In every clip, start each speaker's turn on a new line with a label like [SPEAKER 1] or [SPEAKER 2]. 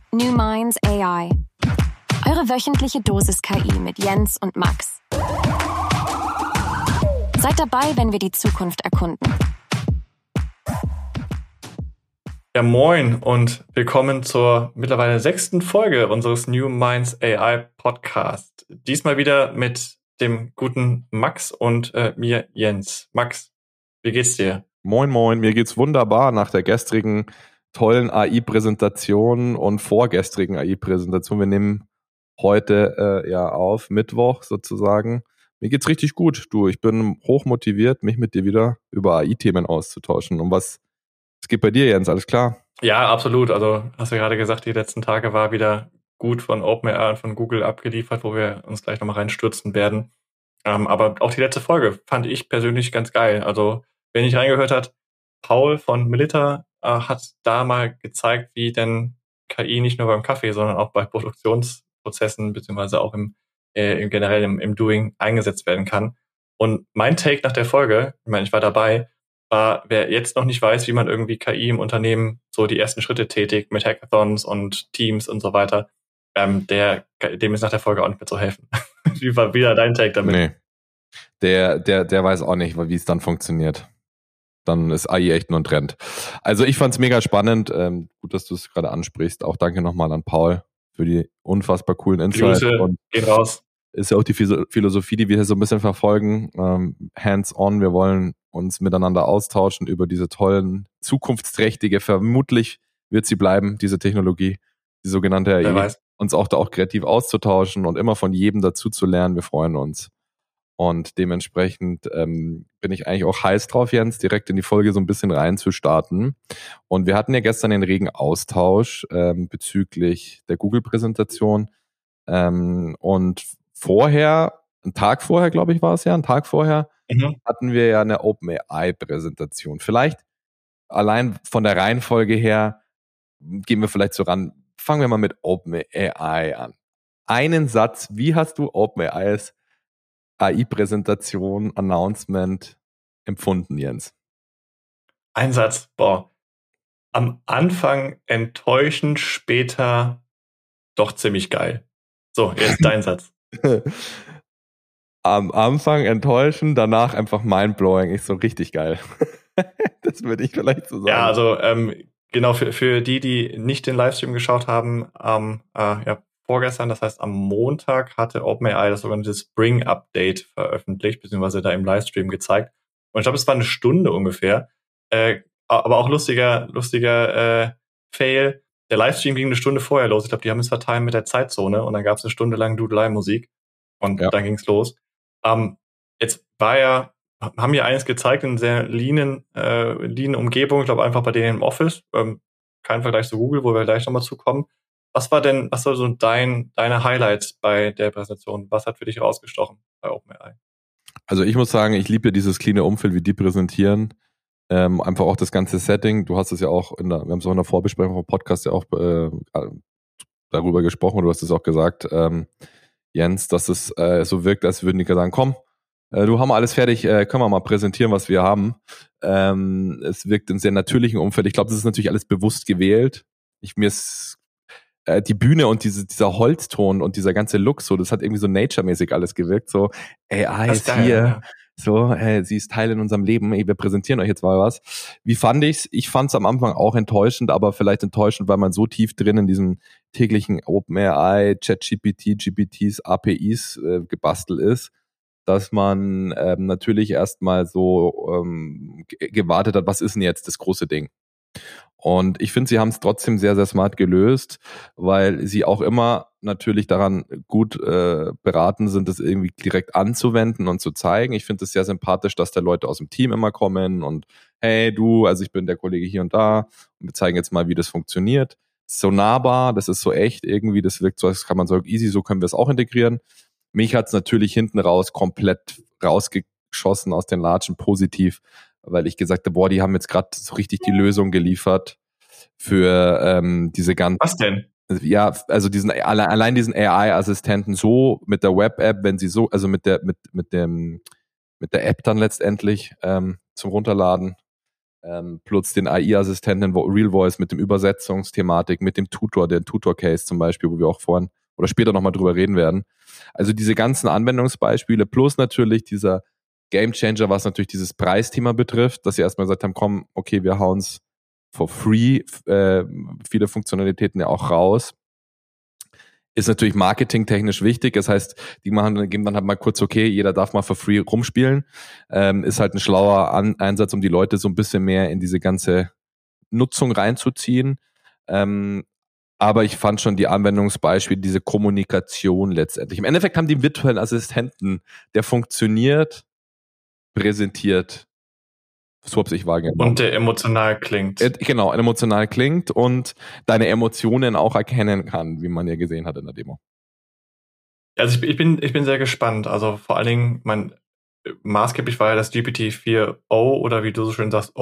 [SPEAKER 1] New Minds AI. Eure wöchentliche Dosis KI mit Jens und Max. Seid dabei, wenn wir die Zukunft erkunden.
[SPEAKER 2] Ja, moin und willkommen zur mittlerweile 6. Folge unseres New Minds AI Podcast. Diesmal wieder mit dem guten Max und mir, Jens. Max, wie geht's dir?
[SPEAKER 3] Moin, moin, mir geht's wunderbar nach der gestrigen tollen AI-Präsentation und vorgestrigen AI-Präsentation. Wir nehmen heute auf, Mittwoch sozusagen. Mir geht's richtig gut, du. Ich bin hochmotiviert, mich mit dir wieder über AI-Themen auszutauschen. Und was geht bei dir, Jens? Alles klar?
[SPEAKER 2] Ja, absolut. Also hast du gerade gesagt, die letzten Tage war wieder gut von OpenAI und von Google abgeliefert, wo wir uns gleich nochmal reinstürzen werden. Aber auch die letzte Folge fand ich persönlich ganz geil. Also wer nicht reingehört hat, Paul von Melitta hat da mal gezeigt, wie denn KI nicht nur beim Kaffee, sondern auch bei Produktionsprozessen beziehungsweise auch im generell im Doing eingesetzt werden kann. Und mein Take nach der Folge, ich meine, ich war dabei, war, wer jetzt noch nicht weiß, wie man irgendwie KI im Unternehmen so die ersten Schritte tätigt mit Hackathons und Teams und so weiter, dem ist nach der Folge auch nicht mehr zu helfen. Wie war wieder dein Take damit?
[SPEAKER 3] Nee, der weiß auch nicht, wie es dann funktioniert. Dann ist AI echt nur ein Trend. Also ich fand's mega spannend. Gut, dass du es gerade ansprichst. Auch danke nochmal an Paul für die unfassbar coolen Insights.
[SPEAKER 2] Grüße, gehen raus.
[SPEAKER 3] Ist ja auch die Philosophie, die wir hier so ein bisschen verfolgen. Hands-on, wir wollen uns miteinander austauschen über diese tollen, zukunftsträchtige, vermutlich wird sie bleiben, diese Technologie, die sogenannte AI.
[SPEAKER 2] Wer weiß.
[SPEAKER 3] Uns auch da auch kreativ auszutauschen und immer von jedem dazu zu lernen. Wir freuen uns. Und dementsprechend bin ich eigentlich auch heiß drauf, Jens, direkt in die Folge so ein bisschen reinzustarten. Und wir hatten ja gestern den regen Austausch bezüglich der Google-Präsentation. Und vorher, einen Tag vorher, hatten wir ja eine OpenAI-Präsentation. Vielleicht allein von der Reihenfolge her gehen wir vielleicht so ran. Fangen wir mal mit OpenAI an. Einen Satz, wie hast du OpenAIs AI-Präsentation, Announcement empfunden, Jens?
[SPEAKER 2] Ein Satz, am Anfang enttäuschend, später doch ziemlich geil. So, jetzt dein Satz.
[SPEAKER 3] Am Anfang enttäuschend, danach einfach mindblowing. Ich so richtig geil. Das würde ich vielleicht so sagen.
[SPEAKER 2] Ja, also genau, für die nicht den Livestream geschaut haben, vorgestern, das heißt am Montag, hatte OpenAI das sogenannte Spring Update veröffentlicht, beziehungsweise da im Livestream gezeigt. Und ich glaube, es war eine Stunde ungefähr. Aber auch lustiger Fail. Der Livestream ging eine Stunde vorher los. Ich glaube, die haben es verteilt mit der Zeitzone und dann gab es eine Stunde lang Doodle-Musik und dann ging's los. Jetzt haben wir eines gezeigt in sehr leanen Umgebung, ich glaube einfach bei denen im Office. Kein Vergleich zu Google, wo wir gleich nochmal zukommen. Was war so deine Highlights bei der Präsentation? Was hat für dich rausgestochen bei OpenAI?
[SPEAKER 3] Also ich muss sagen, ich liebe ja dieses cleane Umfeld, wie die präsentieren. Einfach auch das ganze Setting. Du hast es ja auch wir haben es auch in der Vorbesprechung vom Podcast ja auch darüber gesprochen, du hast es auch gesagt, Jens, dass es so wirkt, als würden die sagen, komm, du haben alles fertig, können wir mal präsentieren, was wir haben. Es wirkt in sehr natürlichen Umfeld. Ich glaube, das ist natürlich alles bewusst gewählt. Mir ist die Bühne und dieser Holzton und dieser ganze Look so, das hat irgendwie so nature-mäßig alles gewirkt. So, AI ist hier. Ja. So, sie ist Teil in unserem Leben. Wir präsentieren euch jetzt mal was. Wie fand ich's? Ich fand's am Anfang auch enttäuschend, aber vielleicht enttäuschend, weil man so tief drin in diesem täglichen OpenAI, ChatGPT, GPTs, APIs gebastelt ist, dass man natürlich erstmal so gewartet hat, was ist denn jetzt das große Ding? Und ich finde, sie haben es trotzdem sehr, sehr smart gelöst, weil sie auch immer natürlich daran gut beraten sind, das irgendwie direkt anzuwenden und zu zeigen. Ich finde es sehr sympathisch, dass da Leute aus dem Team immer kommen und hey du, also ich bin der Kollege hier und da und wir zeigen jetzt mal, wie das funktioniert. Das ist so nahbar, das ist so echt irgendwie, das wirkt so, das kann man sagen, easy, so können wir es auch integrieren. Mich hat es natürlich hinten raus komplett rausgeschossen aus den Latschen positiv, weil ich gesagt habe, die haben jetzt gerade so richtig die Lösung geliefert für diese ganzen...
[SPEAKER 2] Was denn?
[SPEAKER 3] Ja, also allein diesen AI-Assistenten so mit der Web-App, wenn sie so, also mit der App dann letztendlich zum Runterladen, plus den AI-Assistenten Real Voice mit dem Übersetzungsthematik, mit dem Tutor, der Tutor-Case zum Beispiel, wo wir auch vorhin oder später nochmal drüber reden werden. Also diese ganzen Anwendungsbeispiele plus natürlich dieser Gamechanger, was natürlich dieses Preisthema betrifft, dass sie erstmal gesagt haben, komm, okay, wir hauen's for free, viele Funktionalitäten ja auch raus. Ist natürlich marketingtechnisch wichtig. Das heißt, geben dann halt mal kurz, okay, jeder darf mal for free rumspielen. Ist halt ein schlauer Einsatz, um die Leute so ein bisschen mehr in diese ganze Nutzung reinzuziehen. Aber ich fand schon die Anwendungsbeispiele, diese Kommunikation letztendlich. Im Endeffekt haben die einen virtuellen Assistenten, der funktioniert, präsentiert, so hab's ich wahrgenommen.
[SPEAKER 2] Und der emotional klingt.
[SPEAKER 3] Genau, emotional klingt und deine Emotionen auch erkennen kann, wie man ja gesehen hat in der Demo.
[SPEAKER 2] Also ich bin sehr gespannt. Also vor allen Dingen, maßgeblich war ja das GPT-4o oder wie du so schön sagst,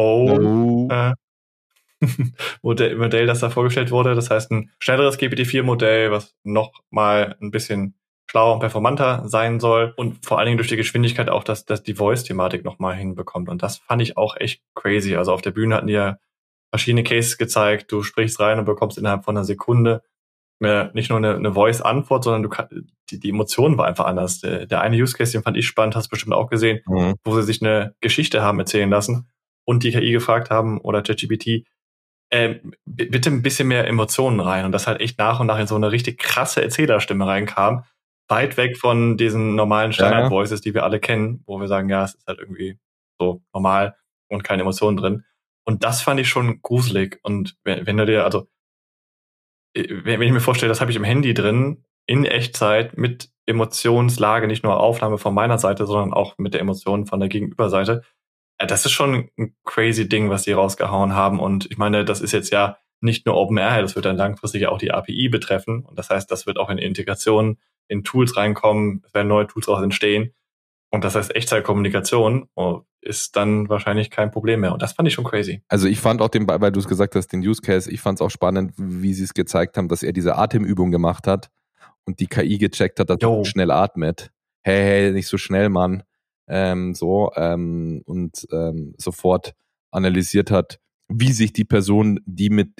[SPEAKER 2] Modell, das da vorgestellt wurde. Das heißt, ein schnelleres GPT-4-Modell, was noch mal ein bisschen schlauer und performanter sein soll und vor allen Dingen durch die Geschwindigkeit auch, dass die Voice-Thematik noch mal hinbekommt. Und das fand ich auch echt crazy. Also auf der Bühne hatten die ja verschiedene Cases gezeigt. Du sprichst rein und bekommst innerhalb von einer Sekunde nicht nur eine Voice-Antwort, sondern die Emotion war einfach anders. Der eine Use-Case, den fand ich spannend, hast du bestimmt auch gesehen, wo sie sich eine Geschichte haben erzählen lassen und die KI gefragt haben oder ChatGPT, bitte ein bisschen mehr Emotionen rein und das halt echt nach und nach in so eine richtig krasse Erzählerstimme reinkam, weit weg von diesen normalen Standard-Voices, die wir alle kennen, wo wir sagen, ja, es ist halt irgendwie so normal und keine Emotionen drin. Und das fand ich schon gruselig. Und wenn du dir, also wenn ich mir vorstelle, das habe ich im Handy drin, in Echtzeit mit Emotionslage, nicht nur Aufnahme von meiner Seite, sondern auch mit der Emotion von der Gegenüberseite, das ist schon ein crazy Ding, was die rausgehauen haben. Und ich meine, das ist jetzt ja nicht nur OpenAI, das wird dann langfristig ja auch die API betreffen. Und das heißt, das wird auch in Integrationen, in Tools reinkommen, es werden neue Tools auch entstehen. Und das heißt, Echtzeitkommunikation ist dann wahrscheinlich kein Problem mehr. Und das fand ich schon crazy.
[SPEAKER 3] Also ich fand auch weil du es gesagt hast, den Use Case, ich fand es auch spannend, wie sie es gezeigt haben, dass er diese Atemübung gemacht hat und die KI gecheckt hat, dass er schnell atmet. Hey, nicht so schnell, Mann. Sofort analysiert hat, wie sich die Person, die mit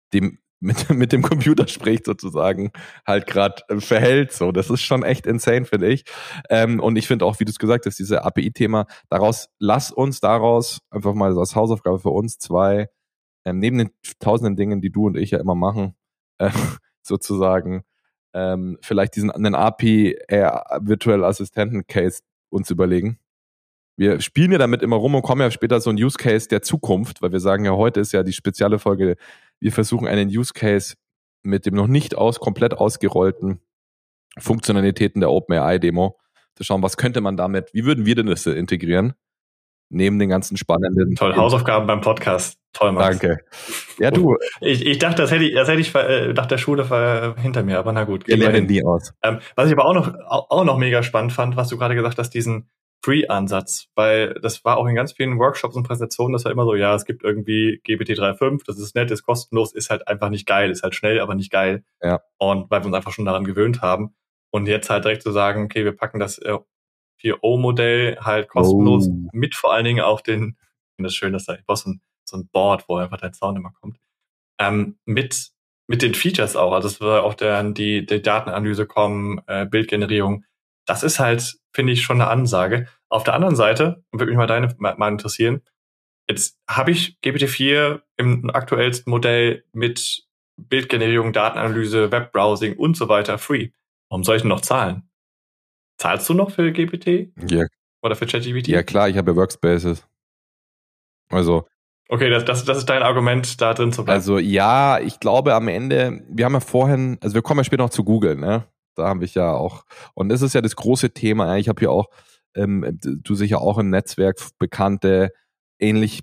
[SPEAKER 3] dem Computer spricht sozusagen, halt gerade verhält. So, das ist schon echt insane, finde ich. Und ich finde auch, wie du es gesagt hast, diese API-Thema, lass uns daraus einfach mal als Hausaufgabe für uns zwei, neben den tausenden Dingen, die du und ich ja immer machen, sozusagen, vielleicht einen API Virtual Assistenten Case uns überlegen. Wir spielen ja damit immer rum und kommen ja später so ein Use Case der Zukunft, weil wir sagen ja, heute ist ja die spezielle Folge, wir versuchen einen Use Case mit dem noch nicht komplett ausgerollten Funktionalitäten der OpenAI-Demo zu schauen, was könnte man damit, wie würden wir denn das integrieren? Neben den ganzen spannenden...
[SPEAKER 2] Toll, Hausaufgaben beim Podcast. Toll, Max.
[SPEAKER 3] Danke. Ja, du.
[SPEAKER 2] Ich dachte, das hätte ich nach der Schule hinter mir, aber na gut.
[SPEAKER 3] Wir lernen nie aus.
[SPEAKER 2] Was ich aber auch noch mega spannend fand, was du gerade gesagt hast, diesen Free-Ansatz, weil das war auch in ganz vielen Workshops und Präsentationen, das war immer so, ja, es gibt irgendwie GPT 3.5, das ist nett, ist kostenlos, ist halt einfach nicht geil, ist halt schnell, aber nicht geil.
[SPEAKER 3] Ja.
[SPEAKER 2] Und weil wir uns einfach schon daran gewöhnt haben. Und jetzt halt direkt zu sagen, okay, wir packen das 4O-Modell halt kostenlos mit vor allen Dingen auch ich finde das schön, dass da so ein Board, wo einfach dein Sound immer kommt, mit den Features auch, also es wird auch die Datenanalyse kommen, Bildgenerierung, das ist halt, finde ich, schon eine Ansage. Auf der anderen Seite, würde mich mal deine Meinung interessieren, jetzt habe ich GPT-4 im aktuellsten Modell mit Bildgenerierung, Datenanalyse, Webbrowsing und so weiter free. Warum soll ich denn noch zahlen? Zahlst du noch für GPT?
[SPEAKER 3] Ja.
[SPEAKER 2] Oder für ChatGPT?
[SPEAKER 3] Ja klar, ich habe ja Workspaces. Also.
[SPEAKER 2] Okay, das ist dein Argument, da drin zu bleiben.
[SPEAKER 3] Also ja, ich glaube am Ende, wir haben ja vorhin, also wir kommen ja später noch zu Google, ne? Da habe ich ja auch, und das ist ja das große Thema, ich habe hier auch, du sicher auch im Netzwerk bekannte, ähnlich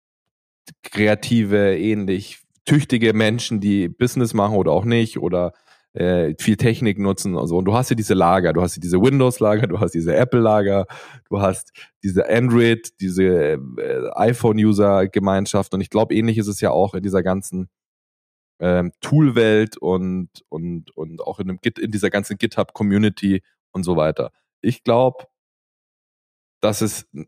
[SPEAKER 3] kreative, ähnlich tüchtige Menschen, die Business machen oder auch nicht oder viel Technik nutzen und so. Und du hast ja diese Lager, du hast ja diese Windows-Lager, du hast diese Apple-Lager, du hast diese Android, diese iPhone-User-Gemeinschaft und ich glaube, ähnlich ist es ja auch in dieser ganzen Tool-Welt und auch in dieser ganzen GitHub-Community und so weiter. Ich glaube, dass es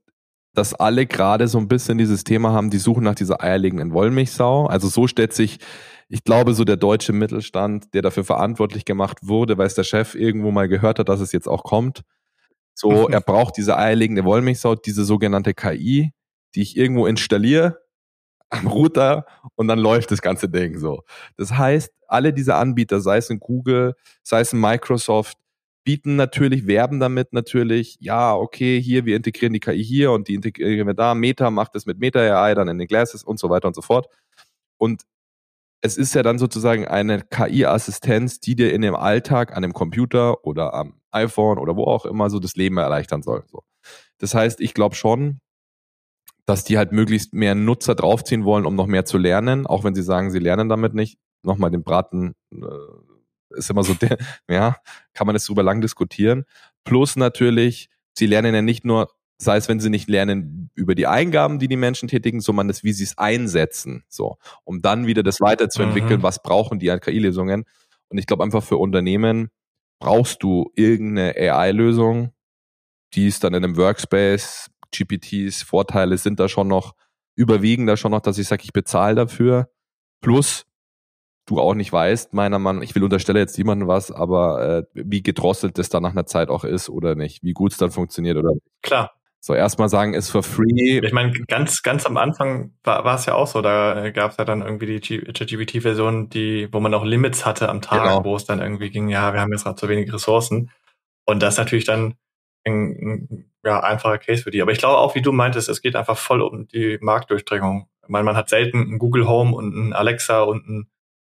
[SPEAKER 3] dass alle gerade so ein bisschen dieses Thema haben, die suchen nach dieser eierlegenden Wollmilchsau. Also so stellt sich, ich glaube, so der deutsche Mittelstand, der dafür verantwortlich gemacht wurde, weil es der Chef irgendwo mal gehört hat, dass es jetzt auch kommt. So, er braucht diese eierlegende Wollmilchsau, diese sogenannte KI, die ich irgendwo installiere am Router und dann läuft das ganze Ding so. Das heißt, alle diese Anbieter, sei es in Google, sei es in Microsoft, werben damit natürlich, ja, okay, hier, wir integrieren die KI hier und die integrieren wir da, Meta macht das mit Meta AI dann in den Glasses und so weiter und so fort. Und es ist ja dann sozusagen eine KI-Assistenz, die dir in dem Alltag an dem Computer oder am iPhone oder wo auch immer so das Leben erleichtern soll. So. Das heißt, ich glaube schon, dass die halt möglichst mehr Nutzer draufziehen wollen, um noch mehr zu lernen, auch wenn sie sagen, sie lernen damit nicht. Nochmal den Braten ist immer so, ja, kann man jetzt drüber lang diskutieren. Plus natürlich, sie lernen ja nicht nur, sei es, wenn sie nicht lernen über die Eingaben, die Menschen tätigen, sondern das, wie sie es einsetzen, so, um dann wieder das weiterzuentwickeln, was brauchen die an KI-Lösungen. Und ich glaube einfach für Unternehmen brauchst du irgendeine AI-Lösung, die ist dann in einem Workspace, GPTs, Vorteile sind da schon noch, überwiegen da schon noch, dass ich sage, ich bezahle dafür. Plus, du auch nicht weißt, meiner Meinung, ich will unterstelle jetzt niemandem was, aber wie gedrosselt das dann nach einer Zeit auch ist oder nicht, wie gut es dann funktioniert oder nicht.
[SPEAKER 2] Klar.
[SPEAKER 3] So, erstmal sagen, ist for free.
[SPEAKER 2] Ich meine, ganz am Anfang war es ja auch so, da gab es ja dann irgendwie die ChatGPT-Version, wo man auch Limits hatte am Tag, wo es dann irgendwie ging, ja, wir haben jetzt gerade zu wenig Ressourcen. Und das ist natürlich dann ein einfacher Case für die. Aber ich glaube auch, wie du meintest, es geht einfach voll um die Marktdurchdringung. Ich meine, man hat selten ein Google Home und ein Alexa und ein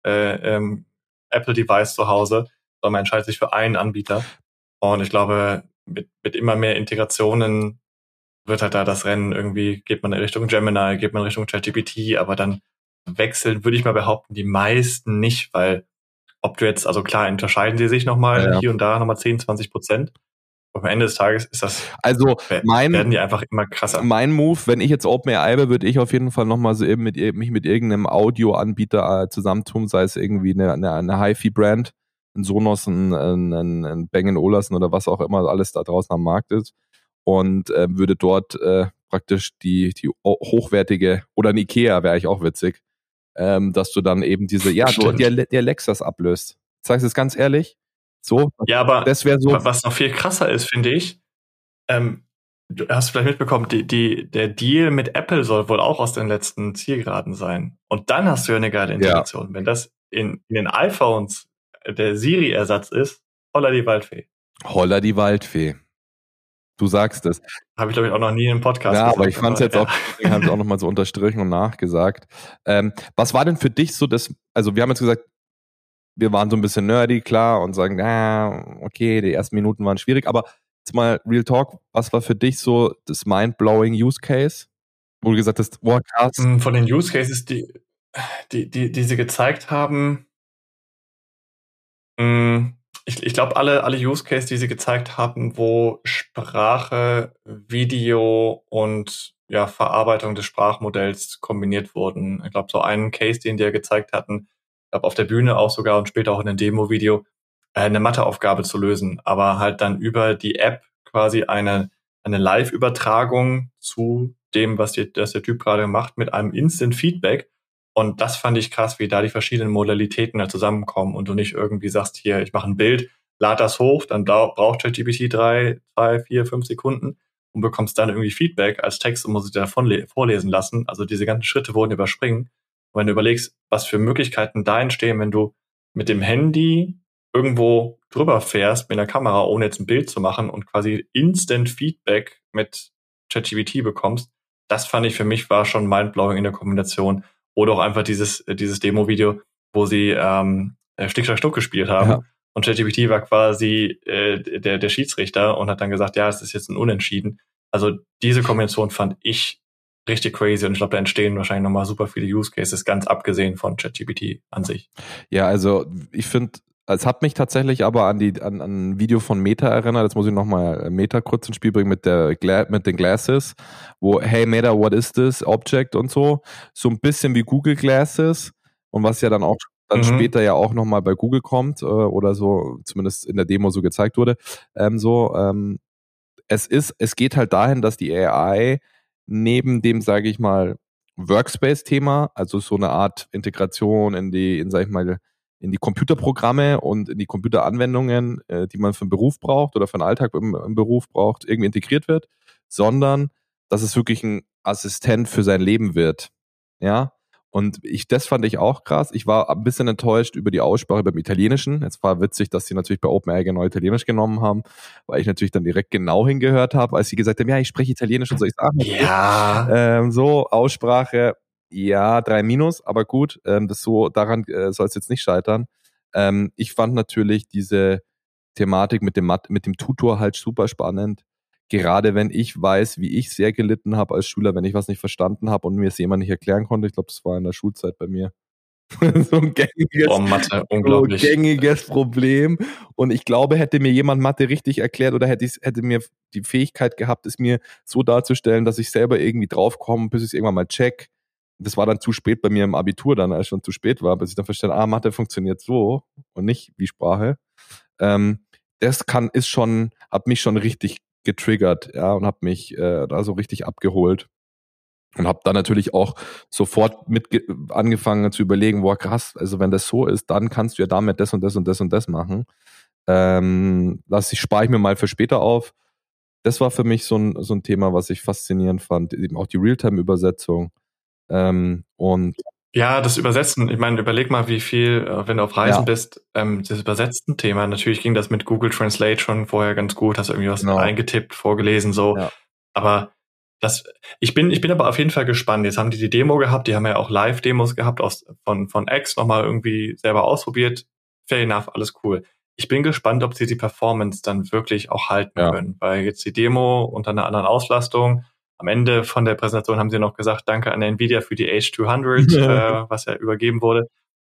[SPEAKER 2] Apple-Device zu Hause, sondern man entscheidet sich für einen Anbieter. Und ich glaube, mit immer mehr Integrationen wird halt da das Rennen irgendwie, geht man in Richtung Gemini, geht man in Richtung ChatGPT, aber dann wechseln, würde ich mal behaupten, die meisten nicht, weil ob du jetzt, also klar, unterscheiden sie sich nochmal hier und da nochmal 10-20%. Am Ende des Tages ist das,
[SPEAKER 3] also
[SPEAKER 2] werden die einfach immer krasser.
[SPEAKER 3] Mein Move, wenn ich jetzt OpenAI wäre, würde ich auf jeden Fall nochmal so eben mich mit irgendeinem Audioanbieter zusammentun, sei es irgendwie eine HiFi-Brand, ein Sonos, ein Bang & Olufsen oder was auch immer alles da draußen am Markt ist und würde dort praktisch die hochwertige, oder ein Ikea wäre eigentlich auch witzig, dass du dann eben die Alexas ablöst. Sagst du es ganz ehrlich? So,
[SPEAKER 2] ja, aber
[SPEAKER 3] das wäre so.
[SPEAKER 2] Was noch viel krasser ist, finde ich, du hast vielleicht mitbekommen, der Deal mit Apple soll wohl auch aus den letzten Zielgeraden sein. Und dann hast du ja eine geile Integration. Ja. Wenn das in den iPhones der Siri-Ersatz ist, holla die Waldfee.
[SPEAKER 3] Holla die Waldfee. Du sagst es.
[SPEAKER 2] Habe ich, glaube ich, auch noch nie im Podcast
[SPEAKER 3] gesagt. Ja, aber ich fand es jetzt auch, deswegen haben sie auch nochmal so unterstrichen und nachgesagt. Was war denn für dich so das, also wir haben jetzt gesagt, wir waren so ein bisschen nerdy, klar, und sagen, okay, die ersten Minuten waren schwierig, aber jetzt mal Real Talk, was war für dich so das mind-blowing Use Case? Wo du gesagt hast, boah, krass.
[SPEAKER 2] Von den Use Cases, die sie gezeigt haben, ich glaube, alle Use Cases, die sie gezeigt haben, wo Sprache, Video und Verarbeitung des Sprachmodells kombiniert wurden. Ich glaube, so einen Case, den die ja gezeigt hatten, auf der Bühne auch sogar und später auch in einem Demo-Video, eine Matheaufgabe zu lösen, aber halt dann über die App quasi eine Live-Übertragung zu dem, was der Typ gerade macht, mit einem Instant-Feedback. Und das fand ich krass, wie da die verschiedenen Modalitäten da zusammenkommen und du nicht irgendwie sagst, hier, ich mache ein Bild, lad das hoch, dann braucht ChatGPT 3, 4, 5 Sekunden und bekommst dann irgendwie Feedback als Text und musst es dir davon vorlesen lassen. Also diese ganzen Schritte wurden überspringen. Und wenn du überlegst, was für Möglichkeiten da entstehen, wenn du mit dem Handy irgendwo drüber fährst mit einer Kamera, ohne jetzt ein Bild zu machen und quasi Instant Feedback mit ChatGPT bekommst, das fand ich für mich war schon mindblowing in der Kombination. Oder auch einfach dieses Demo-Video, wo sie Schnick, Schnack, Schnuck gespielt haben. Ja. Und ChatGPT war quasi der Schiedsrichter und hat dann gesagt, ja, es ist jetzt ein Unentschieden. Also diese Kombination fand ich richtig crazy und ich glaube, da entstehen wahrscheinlich nochmal super viele Use Cases, ganz abgesehen von ChatGPT an sich.
[SPEAKER 3] Ja, also ich finde, es hat mich tatsächlich aber an ein Video von Meta erinnert. Jetzt muss ich nochmal Meta kurz ins Spiel bringen mit den Glasses, wo, hey Meta, what is this? Object und so. So ein bisschen wie Google Glasses und was ja dann auch später ja auch nochmal bei Google kommt oder so, zumindest in der Demo so gezeigt wurde. Es geht halt dahin, dass die AI neben dem, sage ich mal, Workspace-Thema, also so eine Art Integration in die Computerprogramme und in die Computeranwendungen, die man für den Beruf braucht oder für den Alltag im Beruf braucht, irgendwie integriert wird, sondern dass es wirklich ein Assistent für sein Leben wird. Ja. Und das fand ich auch krass. Ich war ein bisschen enttäuscht über die Aussprache beim Italienischen. Es war witzig, dass sie natürlich bei OpenAI genau Italienisch genommen haben, weil ich natürlich dann direkt genau hingehört habe, als sie gesagt haben, ja, ich spreche Italienisch und so. Ich sage,
[SPEAKER 2] Ja.
[SPEAKER 3] so, Aussprache, ja, 3-, aber gut, daran soll es jetzt nicht scheitern. Ich fand natürlich diese Thematik mit dem Tutor halt super spannend. Gerade wenn ich weiß, wie ich sehr gelitten habe als Schüler, wenn ich was nicht verstanden habe und mir es jemand nicht erklären konnte. Ich glaube, das war in der Schulzeit bei mir. So ein gängiges Problem. Und ich glaube, hätte mir jemand Mathe richtig erklärt oder hätte mir die Fähigkeit gehabt, es mir so darzustellen, dass ich selber irgendwie draufkomme, bis ich es irgendwann mal check. Das war dann zu spät bei mir im Abitur dann, als es schon zu spät war, bis ich dann verstehe, Mathe funktioniert so und nicht wie Sprache. Hat mich schon richtig getriggert, ja, und hat mich da so richtig abgeholt. Und habe dann natürlich auch sofort angefangen zu überlegen, boah, krass, also wenn das so ist, dann kannst du ja damit das und das und das und das machen. Spare ich mir mal für später auf. Das war für mich so ein Thema, was ich faszinierend fand, eben auch die Realtime-Übersetzung. Und
[SPEAKER 2] ja, das Übersetzen, ich meine, überleg mal, wie viel, wenn du auf Reisen bist, das Übersetzen-Thema, natürlich ging das mit Google Translate schon vorher ganz gut, hast irgendwie was eingetippt, vorgelesen, so. Ja. Aber ich bin aber auf jeden Fall gespannt. Jetzt haben die Demo gehabt, die haben ja auch Live-Demos gehabt von X nochmal irgendwie selber ausprobiert. Fair enough, alles cool. Ich bin gespannt, ob sie die Performance dann wirklich auch halten können, weil jetzt die Demo unter einer anderen Auslastung. Am Ende von der Präsentation haben sie noch gesagt, danke an Nvidia für die H200, was ja übergeben wurde.